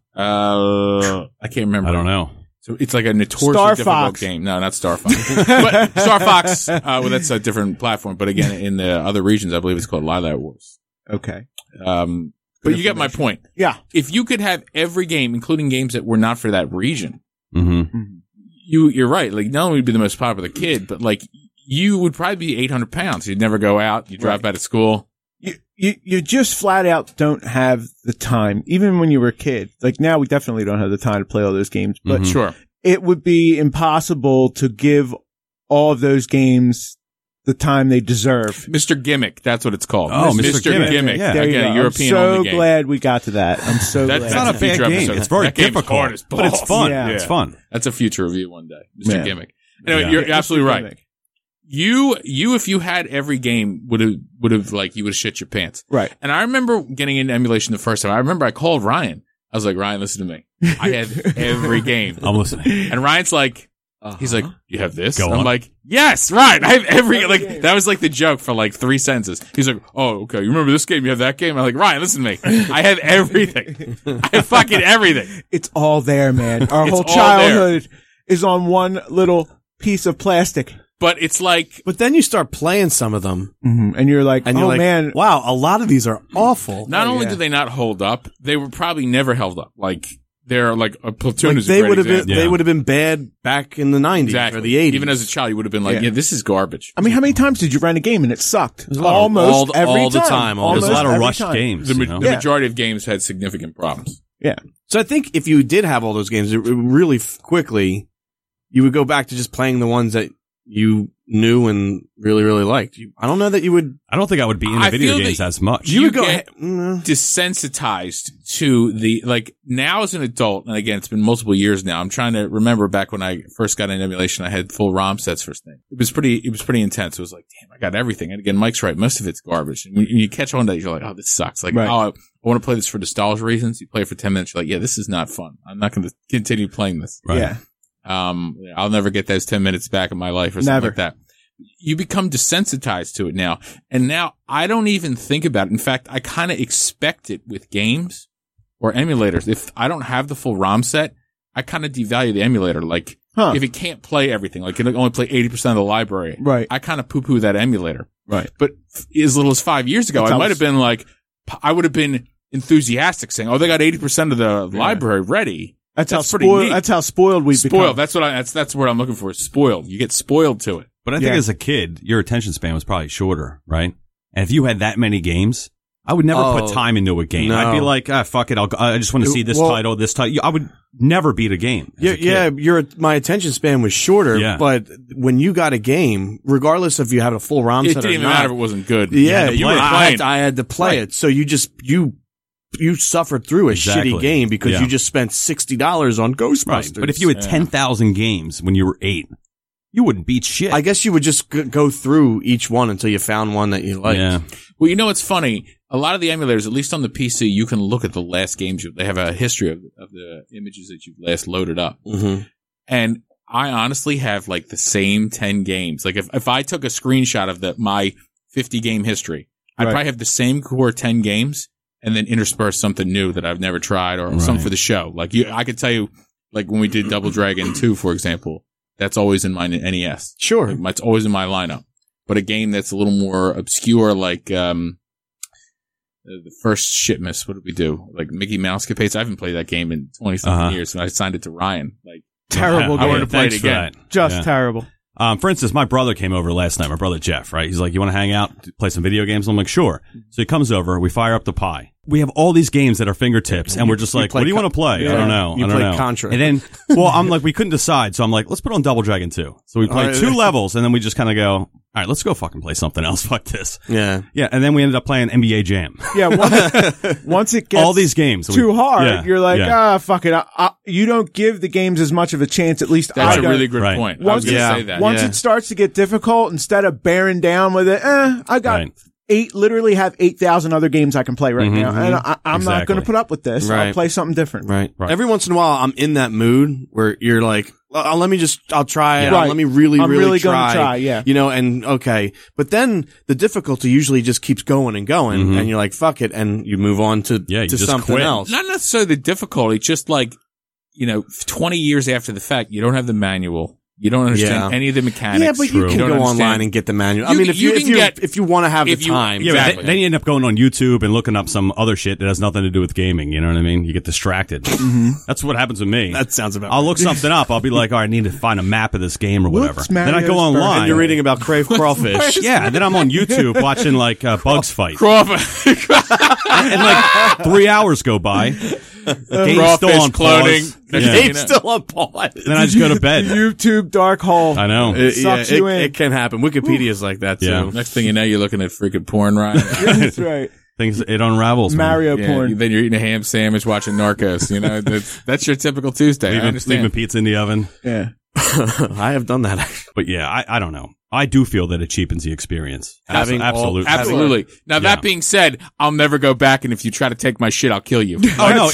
I can't remember. I don't know. So it's like a notoriously Star difficult Fox. game. No, not Star Fox. But Star Fox, well, that's a different platform. But again, in the other regions, I believe it's called Lilac Wars. Okay. But you get my point. Yeah. If you could have every game, including games that were not for that region, Mm-hmm. you're right. Like, not only would you be the most popular kid, but like, you would probably be 800 pounds. You'd never go out. You drop out of school. You just flat out don't have the time, even when you were a kid. Like now, we definitely don't have the time to play all those games. But Mhm. Sure. it would be impossible to give all of those games the time they deserve. Mr. Gimmick. That's what it's called. Oh, Mr. Gimmick. Yeah. There you Again, go. a European I'm so only game. glad we got to that. I'm so That's glad. It's not a bad future game. episode. It's very That game's difficult, hard as but it's balls. fun. Yeah. It's fun. That's a future review one day. Mr. Yeah. Gimmick. Anyway, Yeah. you're Yeah, absolutely Mr. right. Gimmick. You, if you had every game, would have like, you would have shit your pants. Right. And I remember getting into emulation the first time. I remember I called Ryan. I was like, Ryan, listen to me. I had every game. I'm listening. And Ryan's like, he's like, you have this? Go I'm on. like, yes, right. I have every, like, that was like the joke for like 3 sentences. He's like, oh, okay. You remember this game? You have that game? I'm like, Ryan, listen to me. I have everything. I have fucking everything. It's all there, man. Our It's whole all childhood is on one little piece of plastic. But it's like, But then you start playing some of them. And you're like, And oh you're like, man. wow, a lot of these are awful. not only yeah. did they not hold up, they were probably never held up. Like, they're like a Platoon Like, is a they great would have been, example. Yeah. they would have been bad back in the 90s Exactly. or the 80s. Even as a child, you would have been like, Yeah. yeah, this is garbage. I mean, how many times did you rent a game and it sucked? a lot of- Almost every all the time. time, There's Almost a lot of every rushed time. games. The you know? majority of games had significant problems. Yeah. So I think if you did have all those games, it really quickly, you would go back to just playing the ones that you knew and really, really liked. I don't know that you would. I don't think I would be into video games as much. You would get desensitized to now as an adult, and again, it's been multiple years now. I'm trying to remember back when I first got into emulation, I had full ROM sets for thing. It was pretty intense. It was like, damn, I got everything. And again, Mike's right. Most of it's garbage. And when you catch on that, you're like, oh, this sucks. Like, I want to play this for nostalgia reasons. You play it for 10 minutes. You're like, yeah, this is not fun. I'm not going to continue playing this. Right. Yeah. I'll never get those 10 minutes back in my life or something like that. You become desensitized to it now. And now I don't even think about it. In fact, I kind of expect it with games or emulators. If I don't have the full ROM set, I kind of devalue the emulator. Like, if it can't play everything, like it can only play 80% of the library, right? I kind of poo-poo that emulator. Right. But as little as 5 years ago, I might have been like, I would have been enthusiastic saying, oh, they got 80% of the library ready. That's how spoiled we become. That's what I'm looking for. Spoiled. You get spoiled to it. But I think as a kid, your attention span was probably shorter, right? And if you had that many games, I would never put time into a game. No. I'd be like, fuck it. I just want to see this title. I would never beat a game. My attention span was shorter, but when you got a game, regardless if you had a full ROM set or not. It didn't even matter if it wasn't good. Yeah, I had to play it. So you suffered through a shitty game because you just spent $60 on Ghostbusters. Right. But if you had 10,000 games when you were 8, you wouldn't beat shit. I guess you would just go through each one until you found one that you liked. Yeah. Well, you know what's funny? A lot of the emulators, at least on the PC, you can look at the last games. They have a history of the images that you've last loaded up. Mm-hmm. And I honestly have like the same 10 games. Like if I took a screenshot of my 50 game history, I'd probably have the same core 10 games and then intersperse something new that I've never tried or something for the show. Like I could tell you, like when we did Double Dragon 2, for example, that's always in my NES. Sure. It's always in my lineup. But a game that's a little more obscure, like the first Shipmas, what did we do? Like Mickey Mouse Capades. I haven't played that game in 20-something years, and I signed it to Ryan. Like terrible game. I wanted to play it again. Just terrible. For instance, my brother came over last night, my brother Jeff, right? He's like, you want to hang out, play some video games? I'm like, sure. So he comes over, we fire up the Pi. We have all these games at our fingertips, and we're just like, what do you want to play? Yeah. I don't know. You played Contra. And then, I'm like, we couldn't decide, so I'm like, let's put on Double Dragon 2. So we played 2 levels, and then we just kind of go, all right, let's go fucking play something else. Fuck this. Yeah. Yeah, and then we ended up playing NBA Jam. Yeah, once it gets all these games too hard, you're like, fuck it. You don't give the games as much of a chance, at least That's I don't. a really good point. I was going to say that. Once it starts to get difficult, instead of bearing down with it, I got... literally have 8,000 other games I can play right now. And I'm not going to put up with this. I'll play something different. Right. Every once in a while, I'm in that mood where you're like, I'll try it. Let me really try. Yeah. You know, and okay. But then the difficulty usually just keeps going and going and you're like, fuck it. And you move on to something else. Not necessarily the difficulty, just like, 20 years after the fact, you don't have the manual. You don't understand any of the mechanics. Yeah, but you can go online and get the manual. I mean, if you want to have the time. Exactly. Then you end up going on YouTube and looking up some other shit that has nothing to do with gaming. You know what I mean? You get distracted. That's what happens with me. That sounds about I'll look something up. I'll be like, all right, I need to find a map of this game or whatever. Then I go online. And you're reading about Crave Crawfish. Yeah, and then I'm on YouTube watching like Bugs Fight. Crawfish. And like 3 hours go by. Game's still on pause. Game's still on pause. Then I just go to bed. YouTube dark hole. I know. It can happen. Wikipedia's like that too. Yeah. Next thing you know, you're looking at freaking porn, Ryan. That's right. It unravels. Mario porn. Then you're eating a ham sandwich, watching Narcos. That's your typical Tuesday. Leaving pizza in the oven. Yeah. I have done that. But yeah, I don't know. I do feel that it cheapens the experience. Absolutely. Now that being said, I'll never go back, and if you try to take my shit, I'll kill you. Oh no!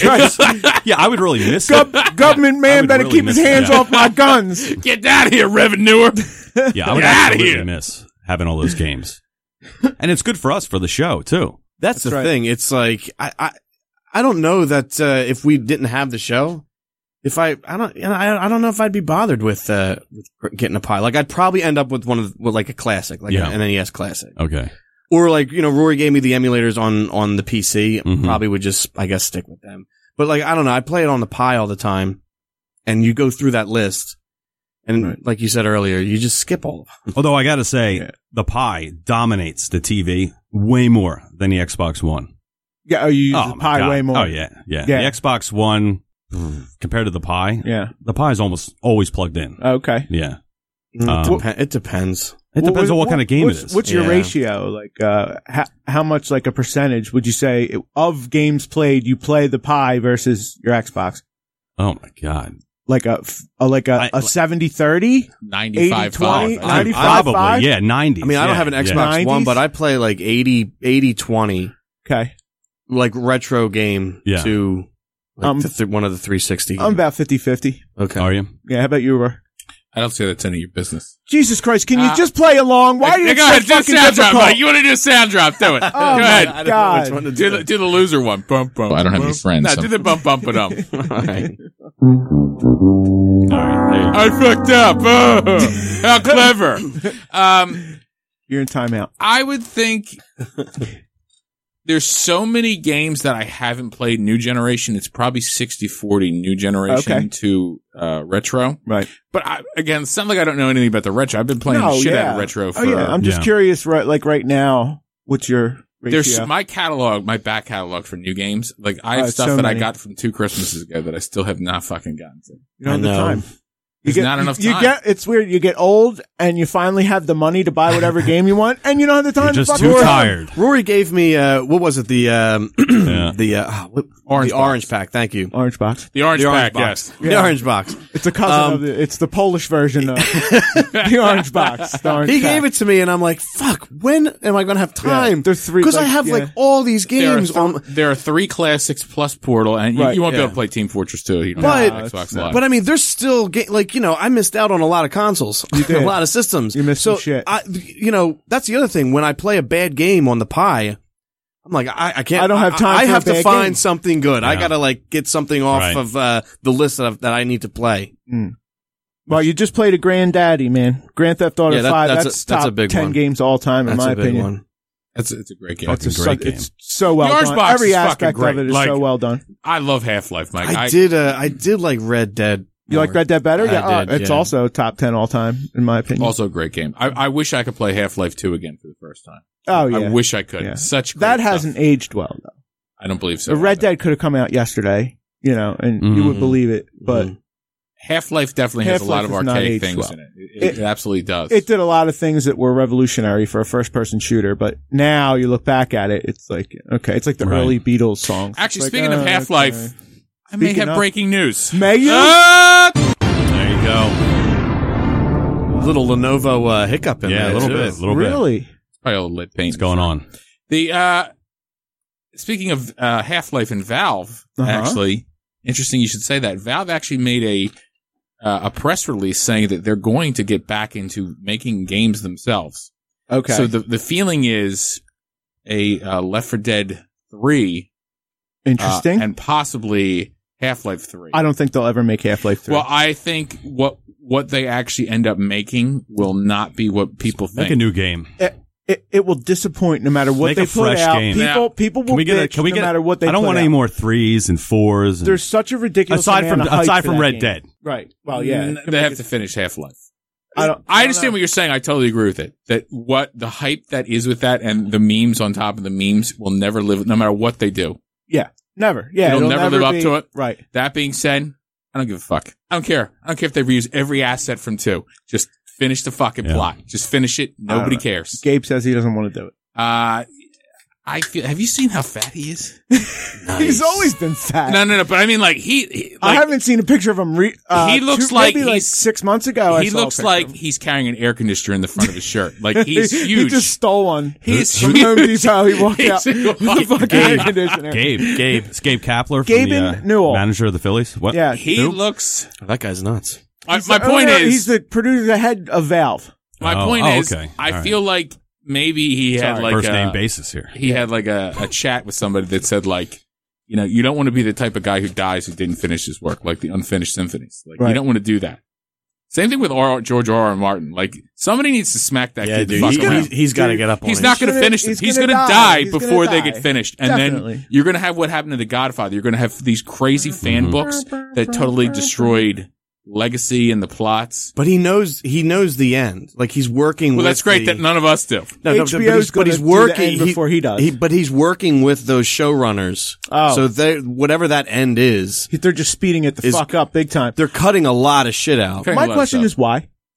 I would really miss it. Government man better keep his hands off my guns. Get out of here, revenuer. Yeah, I would absolutely miss having all those games, and it's good for us for the show too. That's the thing. It's like I don't know that if we didn't have the show. I don't know if I'd be bothered with getting a Pi. Like I'd probably end up with like a classic, like an NES classic. Okay. Or like, Rory gave me the emulators on the PC. Probably would just, I guess, stick with them. But like, I don't know. I play it on the Pi all the time, and you go through that list, and like you said earlier, you just skip all of them. Although I gotta say, the Pi dominates the TV way more than the Xbox One. Yeah, you use the Pi way more. Oh yeah. The Xbox One. Compared to the Pi, the Pi is almost always plugged in. Okay. Yeah. It depends. It depends on what kind of game it is. What's your ratio? Like, how much, like a percentage would you say of games played you play the Pi versus your Xbox? Oh my God. Like a 70-30? 95-5. 95-5? Probably, yeah, 90s. I mean, I don't have an Xbox One, but I play like 80-20. Okay. Like retro game to like one of the 360 games. I'm about 50-50. Okay. Are you? Yeah, how about you, Roar? I don't say that's any of your business. Jesus Christ, can you just play along? Why are you go ahead, do a fucking sound drop, difficult? Mike. You want to do a sound drop? Do it. Oh, go ahead. my God. Do the loser one. Bump, bump. I don't have any friends. No, do the bump, bump it up. All right. I fucked up. Oh, how clever. You're in timeout. I would think there's so many games that I haven't played new generation. It's probably 60-40 new generation to retro. Right. But again, it's not like I don't know anything about the retro. I've been playing the shit out of retro for... I'm just curious, right now, what's your ratio? There's my catalog, my back catalog for new games. Like, I have stuff that I got from 2 Christmases ago that I still have not fucking gotten to. You don't have the time. There's not enough time. It's weird. You get old and you finally have the money to buy whatever game you want, and you don't have the time. You're just to too tired. Rory gave me what was it? The orange pack. Thank you. Orange box. The orange pack. Box. Yes. The orange box. It's a cousin of it's the Polish version of the orange box. The orange he pack. gave it to me, and I'm like, "Fuck! When am I going to have time?" Yeah, there's 3 because I have like all these games. There are 3 classics plus Portal, and you won't be able to play Team Fortress 2. You don't have Xbox Live. But I mean, there's still I missed out on a lot of consoles, a lot of systems. You missed some shit. That's the other thing. When I play a bad game on the Pi, I'm like, I can't. I don't have time. I for have a to bad find game. something good. I gotta get something off of the list that I need to play. Well, you just played a granddaddy, man. Grand Theft Auto 5. That's top a big 10 one. games all time, in my opinion. One. It's a great game. It's a great game. It's so well the Orange done. Box Every is aspect fucking of it is great. so well done. I love Half-Life, Mike. I did like Red Dead. You like Red Dead better? I did, it's also top 10 all time, in my opinion. Also a great game. I wish I could play Half-Life 2 again for the first time. Oh, yeah. I wish I could. Yeah. Such great That stuff. hasn't aged well, though. I don't believe so. The Red Dead could have come out yesterday, and you would believe it, but Half-Life definitely has a lot of Half-Life is not archaic aged things well. in it. It absolutely does. it did a lot of things that were revolutionary for a first-person shooter, but now you look back at it, it's like, okay, it's like the early Beatles songs. Actually, It's like, speaking of Half-Life, okay. I may Speaking have of- breaking news. May you? There you go. Little Lenovo hiccup in there. Yeah, a little too. bit. A little Really? bit. Probably a little lit paint. What's going on? The speaking of Half-Life and Valve, actually, interesting you should say that. Valve actually made a press release saying that they're going to get back into making games themselves. Okay. So the feeling is a Left 4 Dead 3, Interesting. and possibly Half-Life 3. I don't think they'll ever make Half-Life 3. Well, I think what they actually end up making will not be what people think. Make a new game. It will disappoint no matter what Make they a put fresh out. game. People will bitch no matter what they put out. I don't want any more 3s and 4s. And There's such a ridiculous aside amount from of hype for that Red game. Dead. Right. Well, yeah. They have to finish Half-Life. I understand what you're saying. I totally agree with it. That what the hype that is with that and the memes on top of the memes will never live, no matter what they do. Yeah. Never. Yeah. It'll never live up be- to it. Right. That being said, I don't give a fuck. I don't care. I don't care if they reuse every asset from 2. Just finish the fucking plot. Just finish it. Nobody cares. Gabe says he doesn't want to do it. I feel. Have you seen how fat he is? He's always been fat. No. But I mean, like he I haven't seen a picture of him. He looks like maybe like 6 months ago. He looks like he's carrying an air conditioner in the front of his shirt. Like he's huge. He just stole one. He's from huge. Home Depot. He walked He's out a with the fucking air conditioner. Gabe. It's Gabe Kapler, Gabe from and Newell. manager of the Phillies. What? Yeah. He looks. That guy's nuts. My point is, he's the producer, the head of Valve. My point is, okay. I All feel like maybe he had like first a name basis here. He had like a chat with somebody that said like, you don't want to be the type of guy who dies who didn't finish his work, like the unfinished symphonies. Like you don't want to do that. Same thing with George R.R. Martin. Like somebody needs to smack that kid the fuck around. He's got to get up on it. He's not going to finish them. He's going to die before they get finished. And then you're going to have what happened to The Godfather. You're going to have these crazy fan books that totally destroyed Legacy and the plots. But he knows the end. Like he's working. Well, that's great that none of us do. No, HBO's but he's gonna do the working end before he does. But he's working with those showrunners. Oh. So whatever that end is, They're just speeding it the fuck up big time. They're cutting a lot of shit out. My question is why?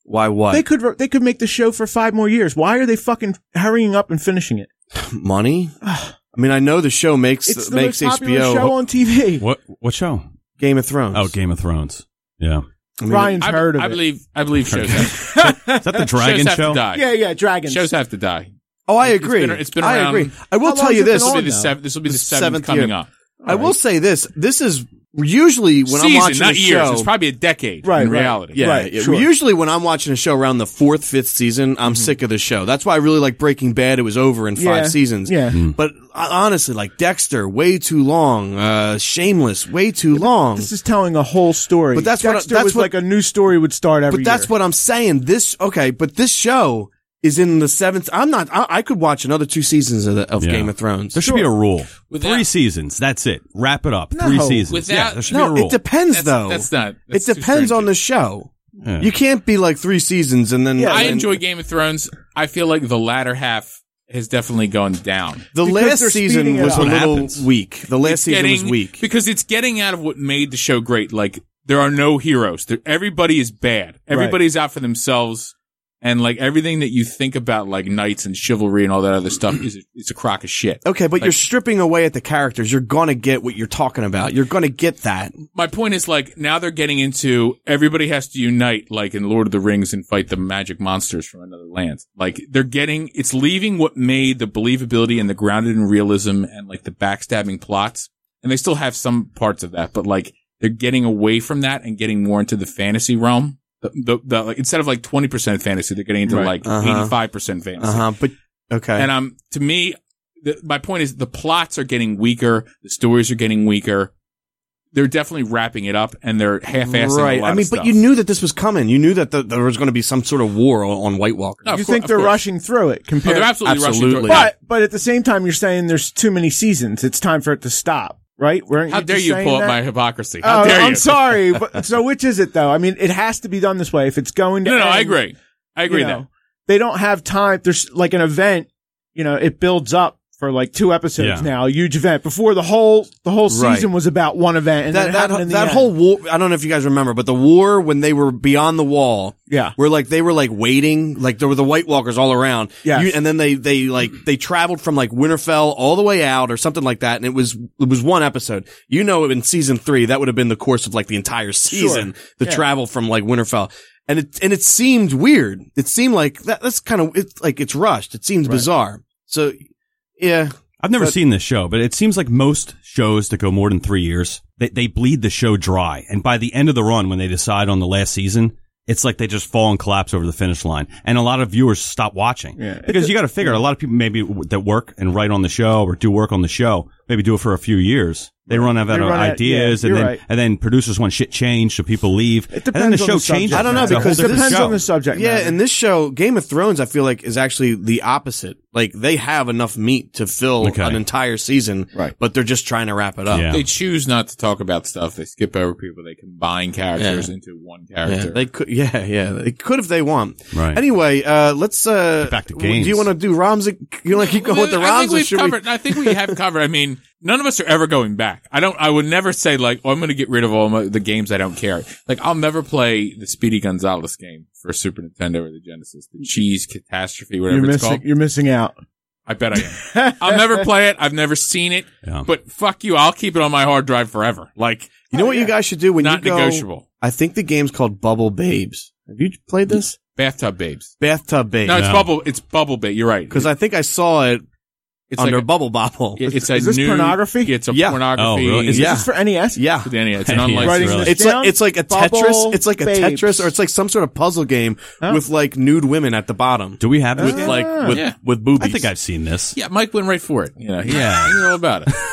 Why what? They could make the show for 5 more years. Why are they fucking hurrying up and finishing it? Money? I mean, I know the show makes It's the most popular HBO show on TV. What show? Game of Thrones. Oh, Game of Thrones. Yeah. I mean, Ryan's heard of I it. believe shows have, Is that the Dragon shows have show? to die. Yeah, dragons. Shows have to die. Oh, I agree. It's been around. I agree. I will How tell long you has it this. been on? This will be the The seventh seventh coming year. up. I will say this. This is usually when I'm watching not a years. show. It's probably a decade Right, in right. reality. Yeah, Right, yeah. sure. Usually when I'm watching a show around the 4th, 5th season, I'm sick of the show. That's why I really like Breaking Bad. It was over in 5 seasons. Yeah. But honestly, like Dexter, way too long. Shameless, way too long. This is telling a whole story. But that's what- Dexter that's was what- like a new story would start every But that's year. what I'm saying. But this show is in the 7th. I could watch another 2 seasons of Yeah. Game of Thrones. There should be a rule. Without- 3 seasons. That's it. Wrap it up. No. 3 seasons. Without- Yeah, there should be a No, rule. it depends though. That's not. It That's too depends on stringent. the show. Yeah. You can't be like 3 seasons and then. I and- enjoy Game of Thrones. I feel like the latter half has definitely gone down. The Because last they're season speeding it was up. a What little happens? weak. The last It's season was weak. because it's getting out of what made the show great. Like there are no heroes. Everybody is bad. Everybody's out for themselves. And like everything that you think about, like knights and chivalry and all that other stuff, is a crock of shit. Okay, but you're stripping away at the characters. You're gonna get what you're talking about. You're gonna get that. My point is like now they're getting into everybody has to unite, like in Lord of the Rings, and fight the magic monsters from another land. Like it's leaving what made the believability and the grounded in realism and like the backstabbing plots, and they still have some parts of that, but like they're getting away from that and getting more into the fantasy realm. Like, instead of like 20% fantasy, they're getting into like 85% fantasy. But okay. And to me, my point is the plots are getting weaker, the stories are getting weaker. They're definitely wrapping it up, and they're half-assing right. a lot I mean, of but stuff. you knew that this was coming. You knew that there was going to be some sort of war on White Walker. No, you of think course- they're of course. rushing through it Oh, compared they're absolutely rushing through Absolutely. it. but at the same time you're saying there's too many seasons. It's time for it to stop, right? How dare you pull up my hypocrisy? How Oh, dare you? I'm sorry. But, so which is it though? I mean, it has to be done this way if it's going to No, end, I agree. I agree you with know, they don't have time. There's like an event, it builds up for like 2 episodes now, a huge event. Before the whole season was about one event, and then it happened in the that end. whole war. I don't know if you guys remember, but the war when they were beyond the wall. Yeah. Where like they were like waiting, like there were the White Walkers all around. Yes. And then they traveled from like Winterfell all the way out or something like that. And it was one episode. In season 3, that would have been the course of like the entire season, the travel from like Winterfell. And it seemed weird. It seemed like that's kind of, it's rushed. It seems bizarre. So yeah. I've never seen this show, but it seems like most shows that go more than 3 years, they bleed the show dry. And by the end of the run, when they decide on the last season, it's like they just fall and collapse over the finish line. And a lot of viewers stop watching. Yeah. Because you got to figure, a lot of people maybe that work and write on the show or do work on the show, maybe do it for a few years. They run out of ideas, and then producers want shit changed, so people leave. It and then the depends on show the subject. changes. I don't know, It's a whole because it different depends show. on the subject. Yeah, matter. and this show, Game of Thrones, I feel like is actually the opposite. Like they have enough meat to fill an entire season, right? But they're just trying to wrap it up. Yeah. They choose not to talk about stuff. They skip over people. They combine characters into one character. They could, they could if they want. Right. Anyway, let's back to games. Do you want to do ROMs? You want to keep going with the ROMs? I think we have covered. I mean, none of us are ever going back. I would never say like, oh, I'm going to get rid of all the games I don't care. Like, I'll never play the Speedy Gonzales game for Super Nintendo or the Genesis, the Cheese Catastrophe, whatever it's called. You're missing out. I bet I am. I'll never play it. I've never seen it. Yeah. But fuck you. I'll keep it on my hard drive forever. Like, You know what you guys should do when you not go? negotiable. I think the game's called Bubble Babes. Have you played this? Bathtub Babes. Bathtub Babes. No, it's Bubble Babe. You're right. Because I think I saw it it's under like Bubble Bobble. it's Is this pornography? It's a Yeah. pornography. Oh, really? Is Yeah. this for NES? Yeah. It's an Yeah. unlicensed. Writing Really? this It's like a Bubble Tetris. It's like a Babes. Tetris, or it's like some sort of puzzle game with like nude women at the bottom. Do we have this? With like with Yeah. with boobies. I think I've seen this. Yeah, Mike went right for it. Yeah. He knew all about it.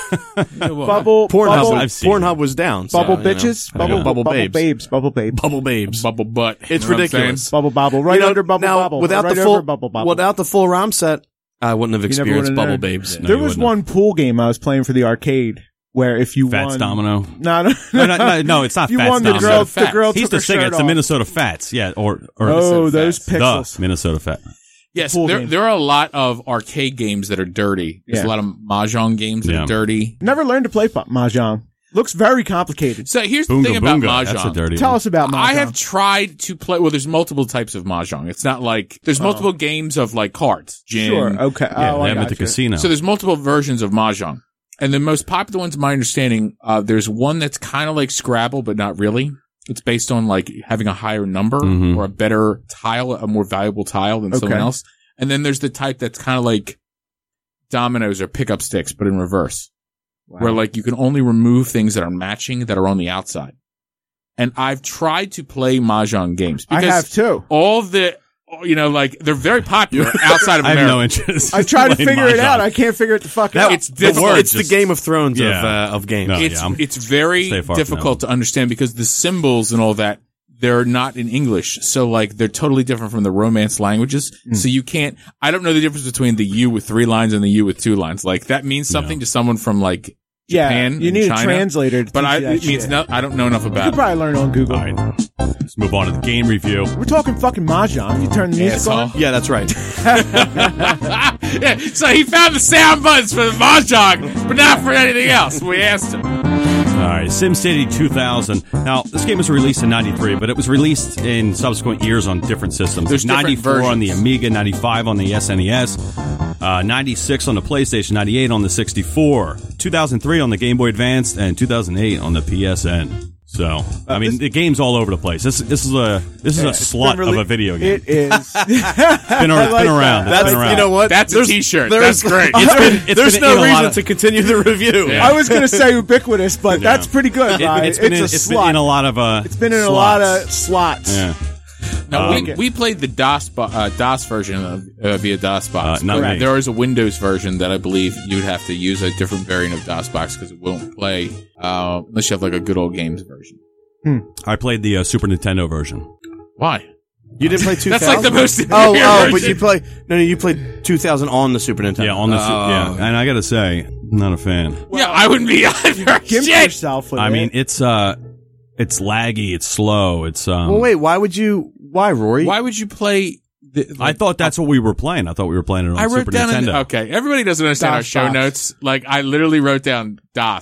Bubble Pornhub. I've seen Pornhub it. was down. so, Bubble you know. bitches, Yeah. bubble Babes. babes, bubble babes, Bubble Babes. Bubble butt. It's You know what I'm ridiculous. saying? bubble bobble, right You know, under bubble now, bobble, without right the full over bubble bobble. without the full ROM set, I wouldn't have You never experienced would've Bubble known. Babes. No, There you was wouldn't one pool game I was playing for the arcade where if you Fats won, Domino. no, No, it's not if you Fats won, the Domino. girl He's took the her singer. shirt It's the off. Minnesota Fats. Yeah, or Oh, those Fats. pixels. the Minnesota Fat. Yes, Pool there game. are a lot of arcade games that are dirty. There's Yeah. a lot of mahjong games that Yeah. are dirty. Never learned to play mahjong. Looks very complicated. So here's the thing about Mahjong. That's a dirty Tell one. us about Mahjong. I have tried to play. Well, there's multiple types of Mahjong. It's not like there's multiple games of like cards. Gin. Sure. Okay. Yeah, I them at the gotcha. casino. So there's multiple versions of Mahjong. And the most popular ones, to my understanding, there's one that's kind of like Scrabble, but not really. It's based on like having a higher number or a better tile, a more valuable tile than someone else. And then there's the type that's kind of like dominoes or pickup sticks, but in reverse. Wow. Where like you can only remove things that are matching that are on the outside. And I've tried to play Mahjong games. I have too. All the, like they're very popular outside of I America. have no interest. I tried to in figure it Mahjong. out. I can't figure it the fuck out. It's difficult. It's the Game of Thrones of games. No, It's very stay far from difficult to understand because the symbols and all that, they're not in English. So like they're totally different from the Romance languages. So you can't, I don't know the difference between the U with 3 lines and the U with 2 lines. Like that means something to someone from like Japan. You need China, a translator to but teach you that it means shit. no, I don't know enough You about could it. probably learn on Google. All right. Let's move on to the game review. We're talking fucking Mahjong. You turn the music on? Yeah, that's right. Yeah, so he found the sound buttons for the Mahjong, but not for anything else. We asked him. All right, SimCity 2000. Now, this game was released in 93, but it was released in subsequent years on different systems. There's different 94 on the versions. Amiga, 95 on the SNES, 96 on the PlayStation, 98 on the 64, 2003 on the Game Boy Advance, and 2008 on the PSN. So, I mean, the game's all over the place. This is a slut of a video game. It is. It's been around. It's been around. You know what? That's a t-shirt. There's- That's great. There's been no in a lot reason of- to continue the review. Yeah. I was going to say ubiquitous, but that's pretty good, right? It's been in a lot of It's been in a lot of slots. Yeah. No, we played the DOS version of via DOSBox. not me. There is a Windows version that I believe you'd have to use a different variant of DOSBox because it won't play unless you have like a good old games version. I played the Super Nintendo version. Why? You didn't play 2000? That's like the most. but you played 2000 on the Super Nintendo. Yeah, on the and I gotta say, I'm not a fan. Yeah, I wouldn't be either. Gimp Shit. yourself with I it. mean, it's laggy, it's slow, it's Well, wait. Why, Rory? Why would you play? I thought that's what we were playing. I thought we were playing it on I wrote Super down. Nintendo. Okay, everybody doesn't understand our show DOSBox. notes. Like I literally wrote down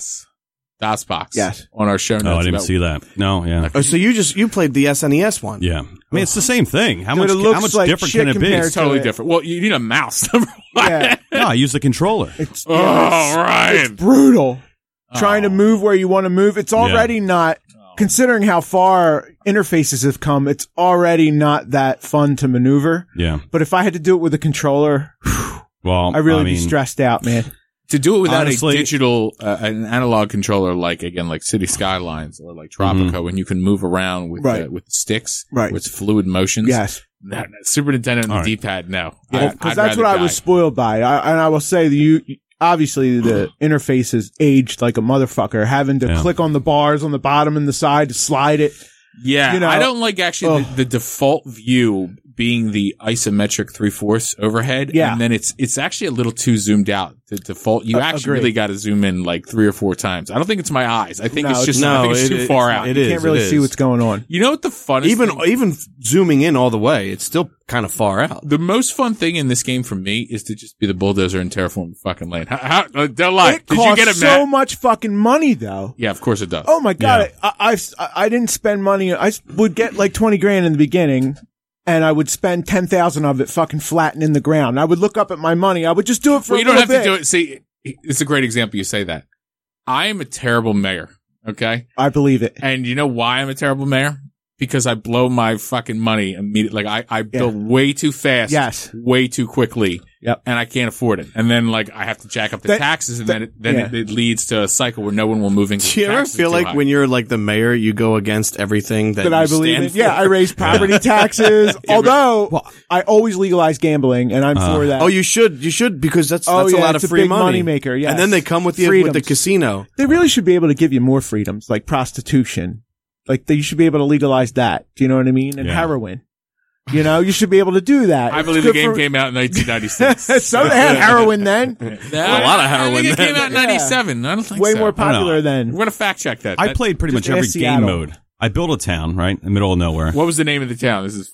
DOSBox. Yes. on our show notes. Oh, I didn't about- see that. No, yeah. Oh, so you played the SNES one? Yeah. I mean, it's the same thing. How Dude, much it looks how much like different shit can it be? compared It's totally it. different. Well, you need a mouse. Number one. Yeah. No, I use the controller. It's, Oh, it's Ryan. brutal. Trying to move where you want to move. It's already not, considering how far interfaces have come, it's already not that fun to maneuver. Yeah. But if I had to do it with a controller, Well, I'd really I be mean, stressed out, man. To do it without Honestly- a digital, an analog controller, like City Skylines or like Tropico, when you can move around with Right. with the sticks, Right. with fluid motions. Yes. No, Super Nintendo and the All right. D-pad, no. Because that's what I was spoiled by. And I will say that you, obviously the interface has aged like a motherfucker, having to Yeah. click on the bars on the bottom and the side to slide it. Yeah, You know- I don't like actually the default view being the isometric 3/4 overhead. Yeah. And then it's actually a little too zoomed out. The default, you actually agreed. really got to zoom in like 3 or 4 times. I don't think it's my eyes. I think No, it's just, no, I think it's too far out. it You is. can't really it see is. what's going on. You know what the funnest thing- Even zooming in all the way, it's still kind of far out. the most fun thing in this game for me is to just be the bulldozer and terraform the fucking land. Don't lie. It Did you costs get it, so Matt? much fucking money, though. Yeah, of course it does. Oh my god! Yeah. I didn't spend money. I would get like 20 grand in the beginning, and I would spend 10,000 of it fucking flattening in the ground. I would look up at my money. I would just do it for Well, a you don't little have to bit. do it. See, it's a great example. You say that. I am a terrible mayor. Okay. I believe it. And you know why I'm a terrible mayor? Because I blow my fucking money immediately. Like I build way too fast. Yes. Way too quickly. Yep. And I can't afford it. And then like I have to jack up the That- taxes and then it leads to a cycle where no one will move in. Do you ever feel like when you're like the mayor, you go against everything that That I you believe stand in. for? Yeah, I raise property taxes. Although I always legalize gambling, and I'm for that. Oh, you should because that's Oh, a yeah, lot it's of a free big money. moneymaker, yes. And then they come with the Freedoms. casino. They really should be able to give you more freedoms, like prostitution. Like you should be able to legalize that. Do you know what I mean? And Yeah. heroin. You know, you should be able to do that. I It's believe the good game for- came out in 1996. So they had heroin then. No, a lot of I heroin think it then. came out in 97. I don't think Way so. more I don't popular know. then. We're gonna fact check that. I played pretty much just every ask game Seattle. mode. I built a town, right, in the middle of nowhere. What was the name of the town? This is funny.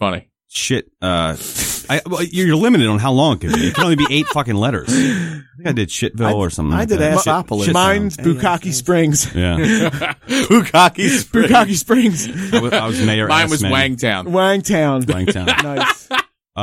shit. You're limited on how long it can be. It can only be 8 fucking letters. I think I did Shitville or something. I did Assopolis. Mine's Bukkake Springs. Yeah. Bukkake Springs. Bukkake Springs. I was mayor. Mine was Wang. Wangtown. Nice.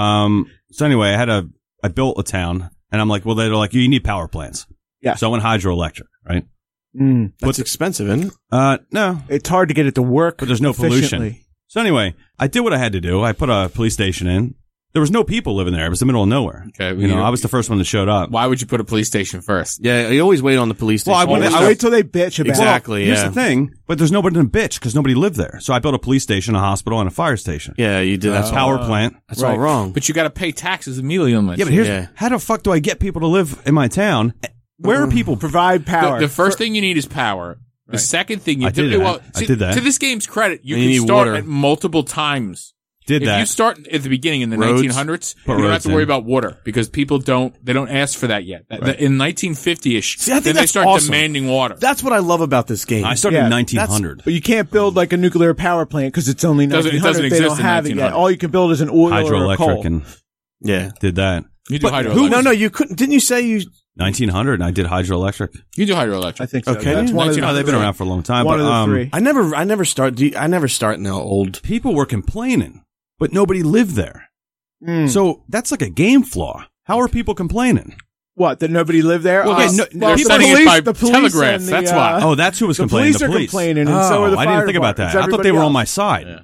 So anyway, I built a town, and I'm like, well, they're like, you need power plants. Yeah. So I went hydroelectric, right? That's expensive, isn't it? No. It's hard to get it to work, but there's no pollution. So anyway, I did what I had to do. I put a police station in. There was no people living there. It was the middle of nowhere. Okay, I was the first one that showed up. Why would you put a police station first? Yeah, you always wait on the police station. Well, I wait till they bitch about it. Exactly, Here's the thing, but there's nobody to bitch because nobody lived there. So I built a police station, a hospital, and a fire station. Yeah, you did. That's power plant. That's all wrong. But you got to pay taxes immediately on that. Yeah, but how the fuck do I get people to live in my town? Where are people? Provide power. The first thing you need is power. The second thing I did that. To this game's credit, you need can start water. at multiple times. If you start at the beginning in the Roads. 1900s, you don't have to worry about water because people don't ask for that yet. In 1950-ish, See, I think then they that's start awesome. demanding water. That's what I love about this game. I started in 1900. But you can't build like a nuclear power plant because it's only 1900. Doesn't They exist don't in have it yet. 1900. All you can build is an oil or a Hydroelectric coal. and Yeah. did that. You do hydroelectric. Who? No, you couldn't. Didn't you say you? 1900, I did hydroelectric. You do hydroelectric. I think so. Okay. That's one of the, Oh, they've been around for a long time. one but, of the three. I never start in the old. People were complaining, but nobody lived there. Mm. So that's like a game flaw. How are people complaining? What? That nobody lived there? Well, they're the sending it police- by the police telegraph. and the, That's why. Oh, that's who was the complaining. police are complaining, and Oh, so are the I fire didn't think about that. departments, I thought they were on everybody my else. side. Yeah.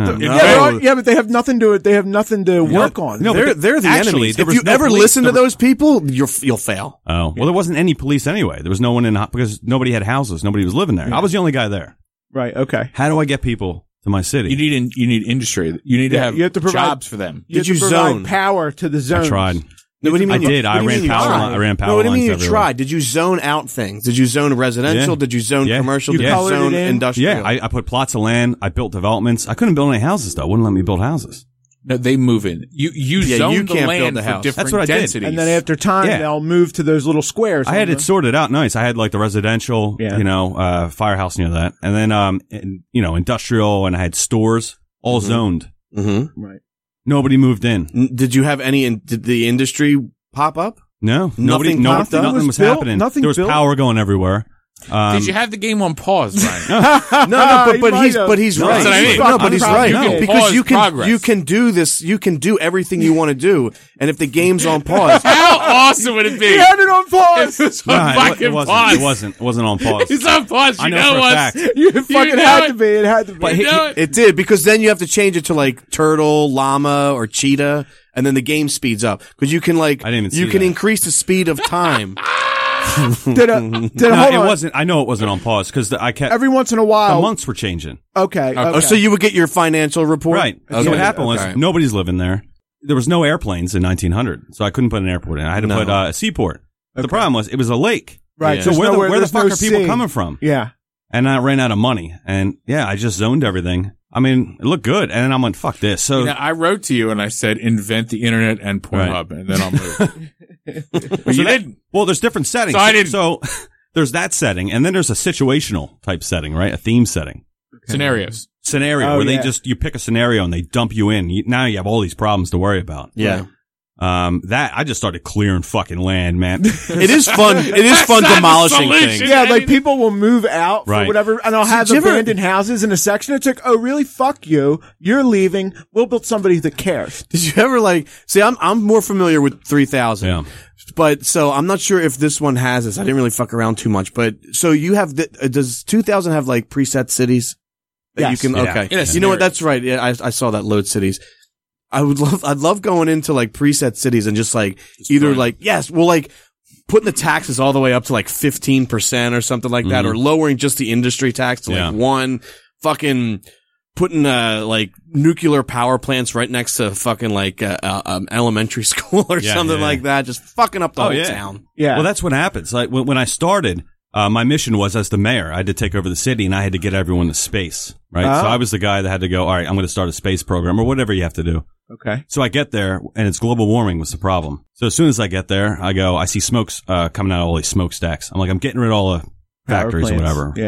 But they have nothing to. They have nothing to work on. No, but They're the actually, enemies. there If was you no ever police. listen to There was- those people, you'll fail. Oh, well, there wasn't any police anyway. There was no one in because nobody had houses. Nobody was living there. I was the only guy there. Right. Okay. How do I get people to my city? You need industry. You need to have you have to provide jobs for them. You have Did you to provide zone? power to the zone. I tried. No, what do you mean? I did. What I do you ran mean you power. tried? I ran power No, what do you mean lines you everywhere. tried? Did you zone out things? Did you zone residential? Yeah. Did you zone Yeah. commercial? You Did you colored zone it in? industrial? Yeah, I put plots of land. I built developments. I couldn't build any houses though. Wouldn't let me build houses. No, they move in. You zone you the can't land build the for house. different That's what I did. densities. And then after time, Yeah. they'll move to those little squares. I had it sorted out nice. I had like the residential, Yeah. firehouse near that, and then industrial, and I had stores all zoned. Mm-hmm. Right. Nobody moved in. Did you have any? Did the industry pop up? No, Nothing popped up? nothing was built? happening. Nothing there was built? power going everywhere. Did you have the game on pause, Brian? No, He but might he's have. but he's No, right. that's what I mean. No, but he's right. You can Because pause you can progress. you can do this. You can do everything you want to do, and if the game's on pause, How awesome would it be? He had it on pause. If it's on No, fucking pause. It wasn't on pause. It's on pause. I You know know for a what? fact. You fucking know had it. to be. It had to be. But You know it. it did because then you have to change it to like turtle, llama, or cheetah, and then the game speeds up because you can like I didn't even see you can that. increase the speed of time. Did No, hold it on. wasn't. I know it wasn't on pause because I kept Every once in a the while. months were changing. Okay. Oh, so you would get your financial report, Right. Okay. So what happened was Okay. nobody's living there. There was no airplanes in 1900, so I couldn't put an airport in. I had to No. put a seaport. The problem was it was a lake. Right. Yeah. So there's where nowhere- the there's fuck no are people sea. coming from? Yeah. And I ran out of money. And yeah, I just zoned everything. I mean, it looked good. And then I'm like, fuck this. So I wrote to you and I said, invent the internet and Pornhub, and then I'll move. But you didn't. well, there's different settings. So I didn't- So there's that setting, and then there's a situational type setting, right? A theme setting. Scenarios. Scenario Oh, where yeah. you pick a scenario and they dump you in. Now you have all these problems to worry about. Yeah, That I just started clearing fucking land, man. it is fun. It is fun not the demolishing solution. things. Yeah, like people will move out for Right. whatever, and I'll have Did you ever- abandoned houses in a section. It's like, oh, really? Fuck you. You're leaving. We'll build somebody that cares. Did you ever like see? I'm more familiar with 3000. Yeah. But so I'm not sure if this one has this. I didn't really fuck around too much. But so you have does 2000 have like preset cities that Yes. you can? Yeah. Okay, Yeah, you know what? scenarios. That's right. Yeah, I saw that load cities. I'd love going into like preset cities and just like either fun. like yes, well like putting the taxes all the way up to like 15% or something like that, or lowering just the industry tax to Yeah. like 1. Fucking putting like nuclear power plants right next to fucking like elementary school or Yeah, something yeah. like that, just fucking up the Oh, whole yeah. town. Yeah. Well, that's what happens. Like when I started, my mission was as the mayor, I had to take over the city and I had to get everyone to space, right? Oh. So I was the guy that had to go, all right, I'm going to start a space program or whatever you have to do. Okay. So I get there and it's global warming was the problem. So as soon as I get there, I see smokes, coming out of all these smokestacks. I'm like, I'm getting rid of all the factories or Power plants. whatever. Yeah.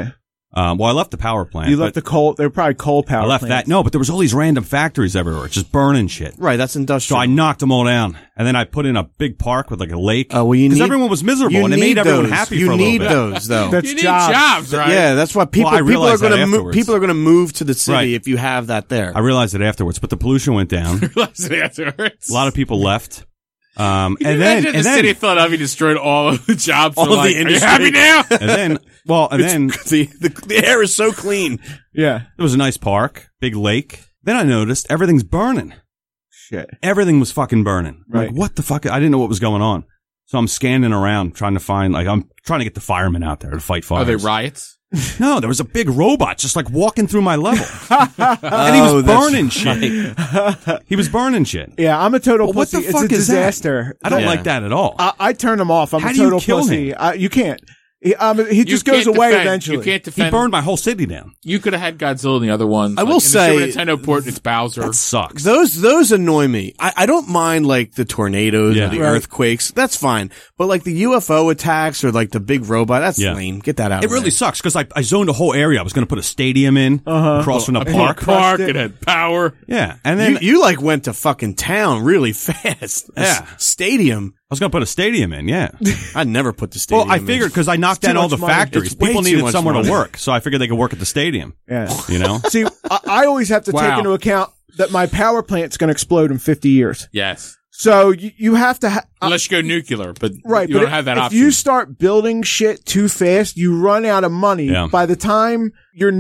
Well, I left the power plant. You left the coal. They were probably coal power. I left plants. that. No, but there was all these random factories everywhere, just burning shit. Right, that's So industrial. I knocked them all down, and then I put in a big park with like a lake. Well, you because need everyone was miserable, and it made everyone happy for a little bit. You need those, though. That's You need jobs. jobs, right? Yeah, that's why people Well, I people are realized that going to move. afterwards. People are going to move to the city Right. if you have that there. I realized it afterwards, but the pollution went down. Afterwards. A lot of people left. Can you And imagine then, the city of Philadelphia destroyed all of the jobs. All for of like, the are you industry. happy now? and then the air is so clean. Yeah. there was a nice park, big lake. Then I noticed everything's burning. Shit. Everything was fucking burning. Right. Like, what the fuck? I didn't know what was going on. So I'm scanning around trying to find, I'm trying to get the firemen out there to fight fires. Are they riots? No, there was a big robot just like walking through my level. And he was burning shit. He was burning shit. Yeah, I'm a total Well, what pussy. the fuck it's a is that? disaster. I don't Yeah. like that at all. I turn him off. I'm How a do you total kill pussy. him? You can't. He just goes can't away defend- eventually. You can't He defend. burned my whole city down. You could have had Godzilla in the other ones. I will in say- the Super Nintendo port, it's Bowser. That sucks. Those annoy me. I don't mind like the tornadoes Yeah. or the Right. earthquakes. That's fine. But like the UFO attacks or like the big robot, that's Yeah. lame. Get that out. It of really there. sucks because I zoned a whole area. I was going to put a stadium in across from the park. Park, it. it had power. Yeah. And then You like went to fucking town really fast. Yeah. Stadium. I was going to put a stadium in. Yeah. I'd never put the stadium. Well, I in. figured because I knocked too down all much the money. factories. It's way People too needed much somewhere money. to work. So I figured they could work at the stadium. Yeah. You know? See, I always have to take Wow. into account that my power plant's going to explode in 50 years. Yes. So you have to Unless you go nuclear, but right. you but don't have that if option. you start building shit too fast, you run out of money. Yeah. By the time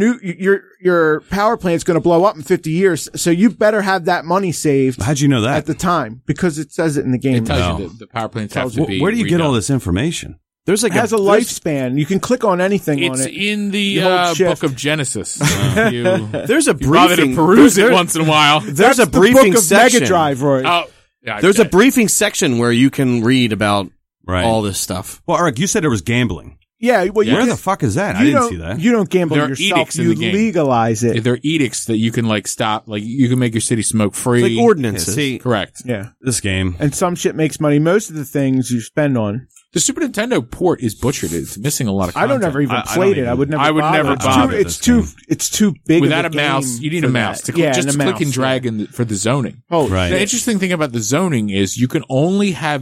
your power plant's going to blow up in 50 years, so you better have that money saved How'd you know that? at the time because it says it in the game. it tells No. you that the power plants have to be. Where do you get all redone. this information? There's like It has a lifespan. You can click on anything on It's it. in the You hold shift. book of Genesis. You There's a bother to briefing. peruse it once in a while. There's That's a the briefing book of section. Mega Drive, Roy. Oh, yeah, There's a okay. briefing section where you can read about Right. all this stuff. Well, Eric, you said there was gambling. Yeah, well, Yeah. Where you the fuck is that? I you didn't don't- see that. You don't gamble There are yourself. edicts in You the game. legalize it. There are edicts that you can like stop. Like you can make your city smoke free. It's like ordinances. See, Correct. Yeah. this game. And some shit makes money. Most of the things you spend on. The Super Nintendo port is butchered. It's missing a lot of I content. don't ever even I don't played it. even- I would never. I would bother. never It's bother too- this game. It's too big. Without of a mouse, game you need for a mouse that. to yeah, just and a click mouse, and drag yeah. for the zoning. Oh, Right. The interesting thing about the zoning is you can only have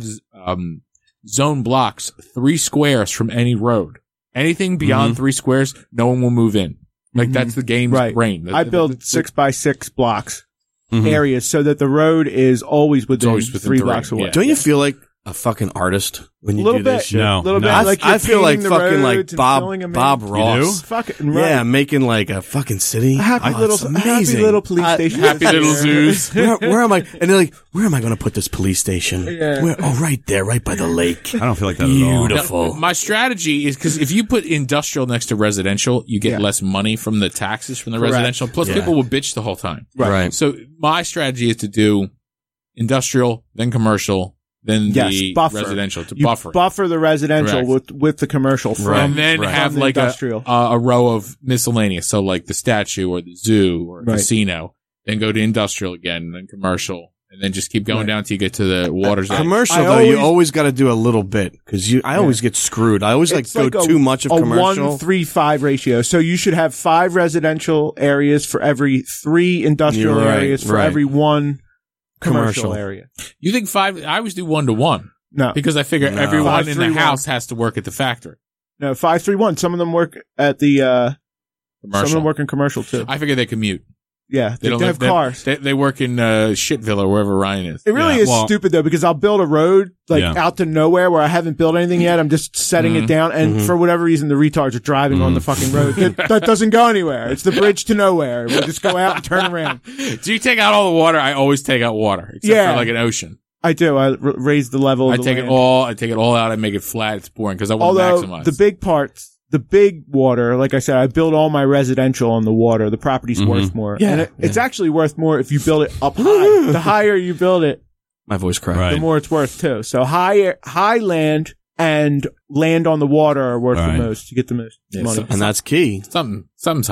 zone blocks 3 squares from any road. Anything beyond 3 squares, no one will move in. Like that's the game's Right. brain. I build 6x6 blocks Mhm. areas so that the road is always within, always within 3 three, blocks away. yeah. Don't you feel like a fucking artist when A you little do this bit, shit? No. a little bit. I- Like you're I feel like painting the fucking like roads and Bob filling 'em in. Ross. Fucking right. Yeah, making like a fucking city. A happy Oh, little, it's amazing. happy little police station. happy little zoos. Where am I? And they're like, where am I going to put this police station? Yeah. Where? Oh, right there, right by the lake. I don't feel like that at all. Beautiful. My strategy is because if you put industrial next to residential, you get Yeah. less money from the taxes from the Correct. residential. Plus, Yeah. people will bitch the whole time. Right. So my strategy is to do industrial, then commercial, then Yes, the buffer. residential to You buffer. buffer the residential Correct. with the commercial from. Right. and then Right. have From the like industrial. a row of miscellaneous. So like the statue or the zoo or Right. casino, then go to industrial again, and then commercial, and then just keep going Right. down till you get to the water's edge. Commercial I though, you always- always got to do a little bit because I always get screwed. I always It's go a- too much of a commercial. 1-3-5 ratio. So you should have 5 residential areas for every 3 industrial You're right, areas for right. every 1 commercial Commercial. area. You think 5? I always do 1-to-1 No, because I figure No. everyone in the 5-3-1. house has to work at the factory. no, 5-3-1. Some of them work at the. Some of Commercial. them work in commercial too. I figure they commute. Yeah, they don't have live- cars. They work in Shitville or wherever Ryan is. It really Yeah, is well- stupid though because I'll build a road like Yeah. out to nowhere where I haven't built anything yet. I'm just setting it down, and for whatever reason, the retards are driving on the fucking road. That doesn't go anywhere. It's the bridge to nowhere. We'll just go out and turn around. Do you take out all the water? I always take out water, except Yeah. for like an ocean. I do. I raise the level. I Of the take land. it all out and make it flat. It's boring because I want Although to maximize. the big parts, the big water, like I said, I build all my residential on the water. The property's worth more. Yeah. And it's actually worth more if you build it up high. The higher you build it, My voice cracked. Right. the more it's worth too. So high land and land on the water are worth Right. the most. You get the most Yeah, money. so- And that's key. something's high.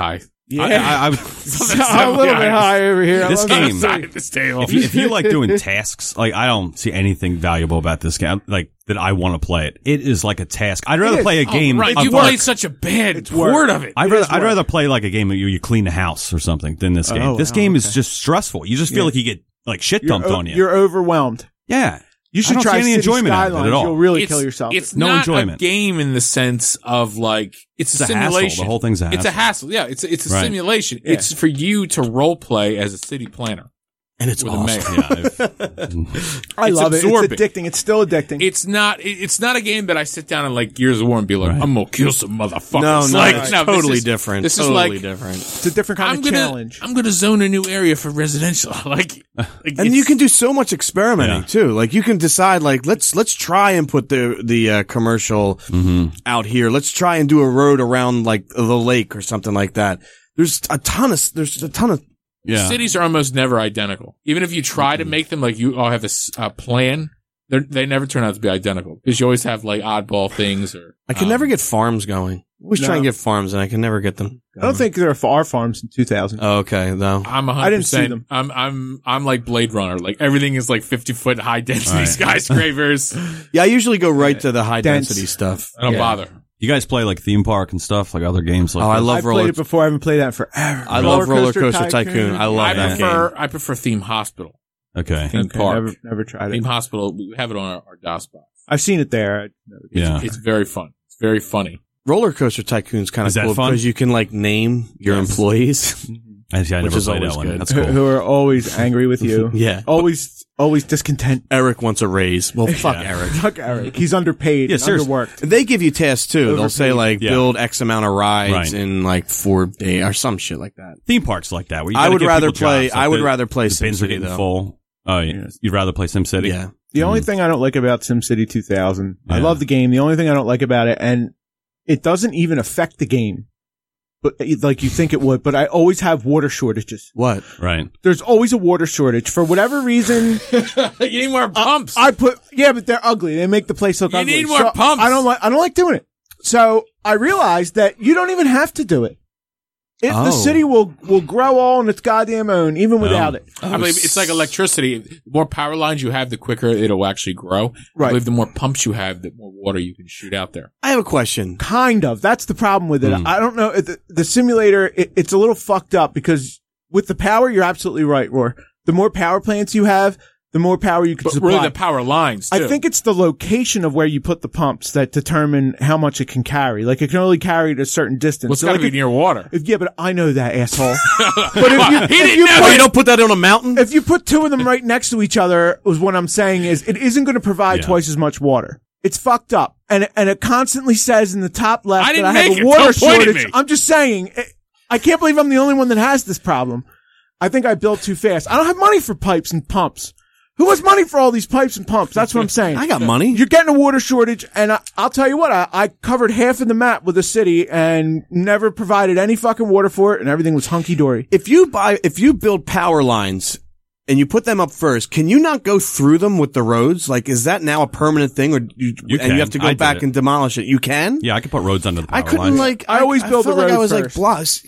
Yeah, I'm a little bit high over here. This game, this table. if you like doing tasks, like I don't see anything valuable about this game, like that I want to play it. It is like a task. I'd rather play a game. Right, you played such a bad word of it. I'd rather play like a game that you clean the house or something than this game. This game is just stressful. You just feel like you get like shit dumped on you. You're overwhelmed. Yeah. You should try any enjoyment Skylines. out of it at all. You'll really kill yourself. It's no not enjoyment. A game in the sense of like it's a simulation. Hassle. The whole thing's a hassle. It's a hassle. Yeah, it's a simulation. Yeah. It's for you to role play as a city planner. And it's awesome. I love it. It's addicting. It's still addicting. It's not a game that I sit down and like Gears of War and be like, I'm gonna kill some motherfuckers. No, like, it's totally different. This totally is different. It's a different kind of challenge. I'm gonna zone a new area for residential. And you can do so much experimenting too. Like you can decide, like let's try and put the commercial out here. Let's try and do a road around like the lake or something like that. There's a ton of. Yeah. Cities are almost never identical. Even if you try to make them like you all have this plan, they never turn out to be identical because you always have like oddball things. Or I can never get farms going. I always try and get farms and I can never get them going. I don't think there are farms in 2000. Oh, okay, no. I'm 100%. I didn't see them. I'm like Blade Runner. Like everything is like 50-foot high density skyscrapers. Yeah, I usually go right to the high density stuff. I don't bother. You guys play like theme park and stuff, like other games like I love I've played it before. I haven't played that in forever. I love Roller Coaster Tycoon. I love that game. I prefer Theme Hospital. Okay. Theme park. Never tried it. Theme Hospital. We have it on our DOS box. I've seen it there. It's very fun. It's very funny. Roller Coaster Tycoon's kind of cool because you can like name your employees. Actually, I never played that one. Good. That's cool. Who are always angry with you. Yeah. Always discontent. Eric wants a raise. Well, fuck Eric. Fuck Eric. He's underpaid. Yeah, seriously. Underworked. They give you tasks too. They'll say like build X amount of rides Right. in like 4 days or some shit like that. Theme parks like that. Where you I would give rather people play. jobs, like I would the- rather play the bins are SimCity getting though. full. Oh, yeah. You'd rather play SimCity? Yeah. The only thing I don't like about SimCity 2000, I Yeah. love the game. The only thing I don't like about it, and it doesn't even affect the game, but like you think it would, but I always have water shortages. What? Right. There's always a water shortage for whatever reason. You need more pumps. but they're ugly. They make the place look ugly. You need more pumps. I don't like doing it. So I realized that you don't even have to do it. The city will grow all on its goddamn own, even without it. I believe it's like electricity. The more power lines you have, the quicker it'll actually grow. Right. I believe the more pumps you have, the more water you can shoot out there. I have a question. Kind of. That's the problem with it. I don't know. The simulator, it's a little fucked up because with the power, you're absolutely right, Roar. The more power plants you have, the more power you can supply. Really, the power lines, too. I think it's the location of where you put the pumps that determine how much it can carry. Like, it can only carry at a certain distance. Well, it's gotta be near water. But I know that, asshole. But You don't put that on a mountain? If you put two of them right next to each other, is what I'm saying is, it isn't going to provide twice as much water. It's fucked up. And it constantly says in the top left that I have a water shortage. I'm just saying, I can't believe I'm the only one that has this problem. I think I built too fast. I don't have money for pipes and pumps. Who has money for all these pipes and pumps? That's what I'm saying. I got money. You're getting a water shortage, and I'll tell you what, I covered half of the map with a city and never provided any fucking water for it, and everything was hunky-dory. If you build power lines and you put them up first, can you not go through them with the roads? Like, is that now a permanent thing, or you have to go back and demolish it? You can? Yeah, I can put roads under the power I couldn't lines. I always build the felt like road I was first. like, blocks.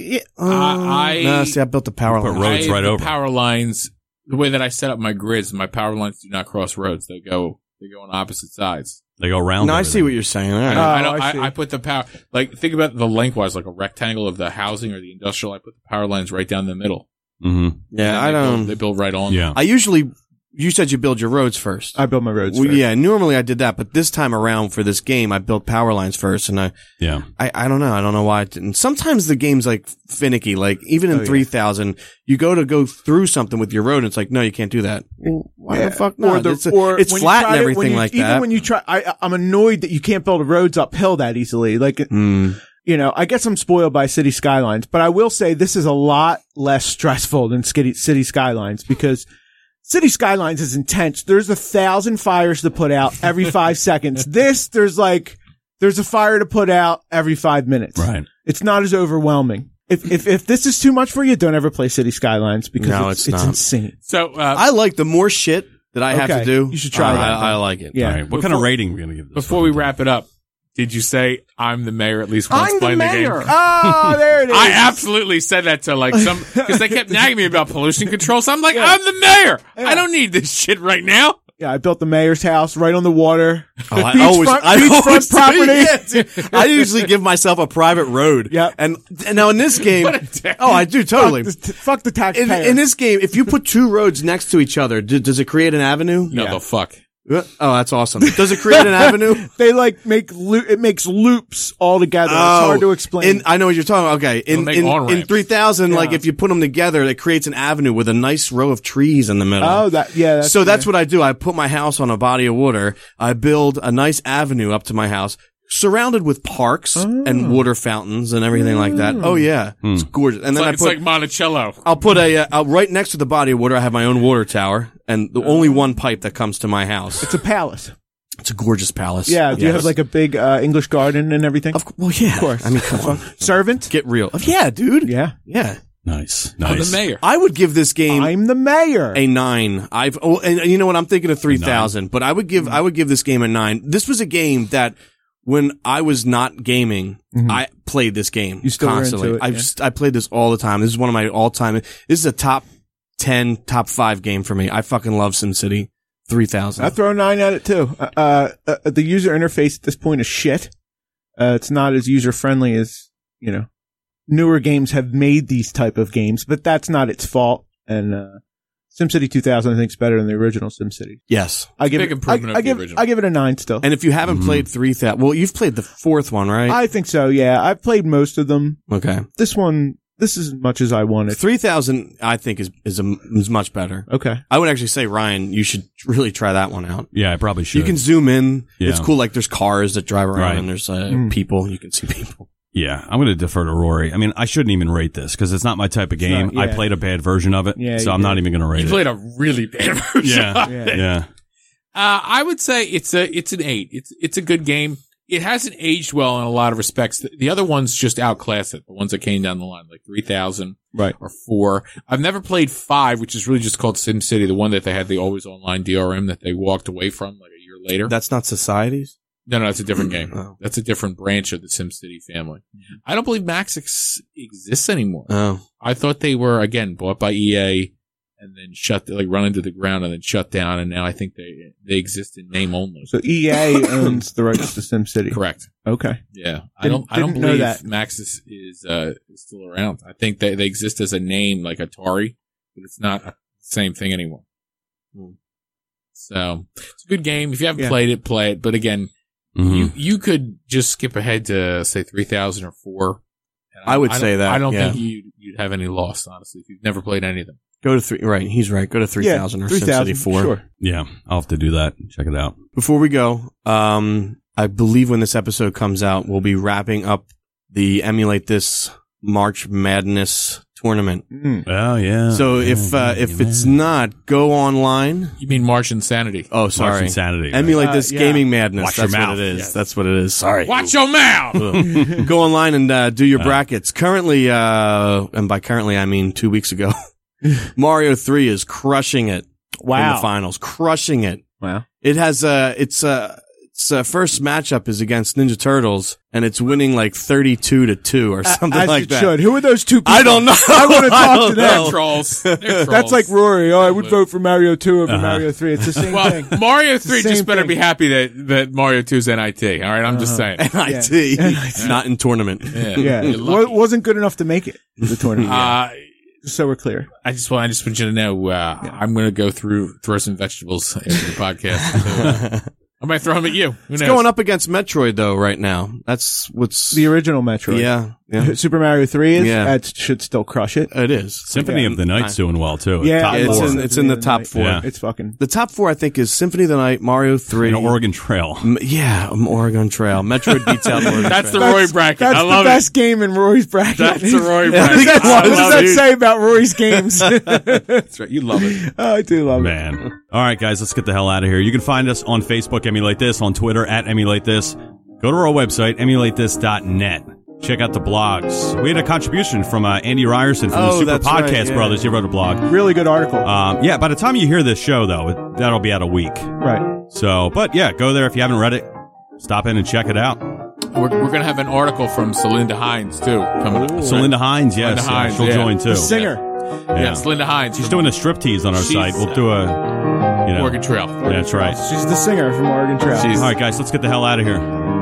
I built the power Put lines. roads right over. Power lines. The way that I set up my grids, my power lines do not cross roads. They go on opposite sides. They go around. No, I see what you're saying. All right. I I put the power, like, think about the lengthwise, like a rectangle of the housing or the industrial. I put the power lines right down the middle. Mm-hmm. Yeah, I don't. They build right on. Yeah. You said you build your roads first. I build my roads Well, first. yeah, normally I did that, but this time around for this game, I built power lines first, and I don't know. I don't know why I didn't. Sometimes the game's like finicky. Like even in 3000, you go through something with your road, and it's like, no, you can't do that. Well, why the fuck not? It's flat and everything like that. Even when you try, I'm annoyed that you can't build roads uphill that easily. Like, you know, I guess I'm spoiled by City Skylines, but I will say this is a lot less stressful than City Skylines because City Skylines is intense. There's 1,000 fires to put out every 5 seconds. There's a fire to put out every 5 minutes. Right. It's not as overwhelming. If this is too much for you, don't ever play City Skylines because it's insane. So, I like the more shit that I have to do. You should try that. I like it. Yeah. All right. What kind of rating are we going to give this? Before we wrap it up, Did you say I'm the mayor at least once I'm playing the the game? mayor. Oh, there it is. I absolutely said that to like some, because they kept nagging me about pollution control. So I'm like, I'm the mayor. Yeah. I don't need this shit right now. Yeah, I built the mayor's house right on the water. Oh, I always beachfront property. Yeah, dude. I usually give myself a private road. Yep. And now in this game, What a dick. I do totally. Fuck the taxpayer. In this game, if you put two roads next to each other, does it create an avenue? No, the fuck. Oh, that's awesome. Does it create an avenue? They like it makes loops all together. It's hard to explain. I know what you're talking about. Okay. In 3000, like if you put them together, it creates an avenue with a nice row of trees in the middle. Oh, that's That's what I do. I put my house on a body of water. I build a nice avenue up to my house, surrounded with parks and water fountains and everything like that. Oh yeah. It's gorgeous. And then It's like Monticello. I'll put right next to the body of water, I have my own water tower and the only one pipe that comes to my house. It's a palace. It's a gorgeous palace. Yeah. Do you have like a big English garden and everything? Well, yeah. Of course. I mean, come on. Servant? Get real. Yeah, dude. Yeah. Yeah. Nice. I'm the mayor. I would give this game I'm the mayor. a 9. And you know what? I'm thinking of 3000, but I would give this game a 9. This was a game that when I was not gaming, I played this game You still were constantly. into it, I played this all the time. This is one of my all-time. This is a top 10, top 5 game for me. I fucking love SimCity 3000. I throw a 9 at it too. The user interface at this point is shit. It's not as user friendly as, newer games have made these type of games, but that's not its fault. And, SimCity 2000 I think is better than the original SimCity. Yes. I give Big improvement of the original. I give it a 9 still. And if you haven't played 3000, well, you've played the 4th one, right? I think so, yeah. I've played most of them. Okay. This is as much as I wanted. 3000, I think, is much better. Okay. I would actually say, Ryan, you should really try that one out. Yeah, I probably should. You can zoom in. Yeah. It's cool. Like there's cars that drive around Right. and there's people. You can see people. Yeah, I'm going to defer to Rory. I mean, I shouldn't even rate this because it's not my type of game. not, yeah. I played a bad version of it, Yeah, so you I'm did. not even going to rate You it. played a really bad version. Yeah. I would say it's an 8. It's a good game. It hasn't aged well in a lot of respects. The other ones just outclass it. The ones that came down the line, like 3000 Right. or 4. I've never played 5, which is really just called SimCity, the one that they had the always online DRM that they walked away from like a year later. That's not Societies? No, it's a different game. Oh. That's a different branch of the SimCity family. I don't believe Maxis exists anymore. Oh. I thought they were, again, bought by EA and then run into the ground and then shut down. And now I think they exist in name only. So EA owns the rights to SimCity. Correct. Okay. Yeah. Didn't I don't know believe that. Maxis is still around. I think they exist as a name like Atari, but it's not the same thing anymore. So it's a good game. If you haven't played it, play it. But again, you could just skip ahead to say 3000 or 4. I would say that. I don't yeah. think you'd have any loss, honestly, if you've never played any of them. Go to 3. Right. He's right. Go to 3000 or 3000, SimCity 4. Sure. Yeah, I'll have to do that. Check it out. Before we go, I believe when this episode comes out, we'll be wrapping up the Emulate This March Madness tournament. Oh, yeah. So if it's not, go online. You mean March Insanity? Oh, sorry. March Insanity. Right? Emulate This yeah. Gaming Madness. Watch your That's what mouth. it is. Yes. That's what it is. Sorry. Watch your mouth! Go online and do your brackets. Currently, and by currently I mean 2 weeks ago, Mario 3 is crushing it in the finals. Crushing it. Wow. It has its first matchup is against Ninja Turtles, and it's winning like 32-2 or something As like it that. should. Who are those two people? I don't know. I want to talk to They're them. trolls. They're trolls. That's like Rory. Oh, I would vote for Mario 2 over Mario 3. It's the same Well, thing. Mario 3 Same just better thing. be happy that Mario 2's NIT. All right, I'm just saying. NIT, not in tournament. Yeah, Yeah. You're lucky. Wasn't good enough to make it to the tournament. Just so we're clear. I just want you to know, I'm going to go throw some vegetables after the podcast. So, I might throw them at you. Who It's knows? going up against Metroid though right now. That's what's The original Metroid. yeah. Super Mario 3 is? Yeah. That should still crush it. It is. Symphony of the Night's doing well, too. Yeah, Top it's four. in the top 4. Yeah. It's fucking. The top 4 I think is Symphony of the Night, Mario 3, And Oregon Trail. Oregon Trail. Metroid beats out Oregon That's the Trail. Roy bracket. That's I the love best game in Rory's bracket. it. That's the Roy What bracket. does I love that it. say about Rory's games? That's right. You love it. I do love it. Man. All right, guys, let's get the hell out of here. You can find us on Facebook, Emulate This, on Twitter, @Emulate This. Go to our website, emulathis.net. Check out the blogs. We had a contribution from Andy Ryerson from the Super that's Podcast right, yeah. Brothers. He wrote a blog. Really good article. Yeah, by the time you hear this show, though, that'll be out a week. Right. So, but yeah, go there if you haven't read it. Stop in and check it out. We're going to have an article from Celinda Hines, too. Coming. Celinda Hines, yes. Celinda Hines, she'll join, too. The singer. Yeah, Celinda Hines. She's doing a striptease on our site. We'll do a... Oregon Trail. Yeah, that's right. She's the singer from Oregon Trail. All right, guys, let's get the hell out of here.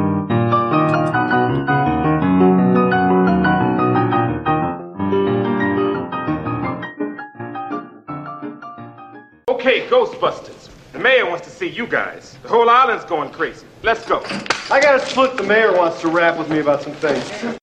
Okay, Ghostbusters. The mayor wants to see you guys. The whole island's going crazy. Let's go. I got a split. The mayor wants to rap with me about some things.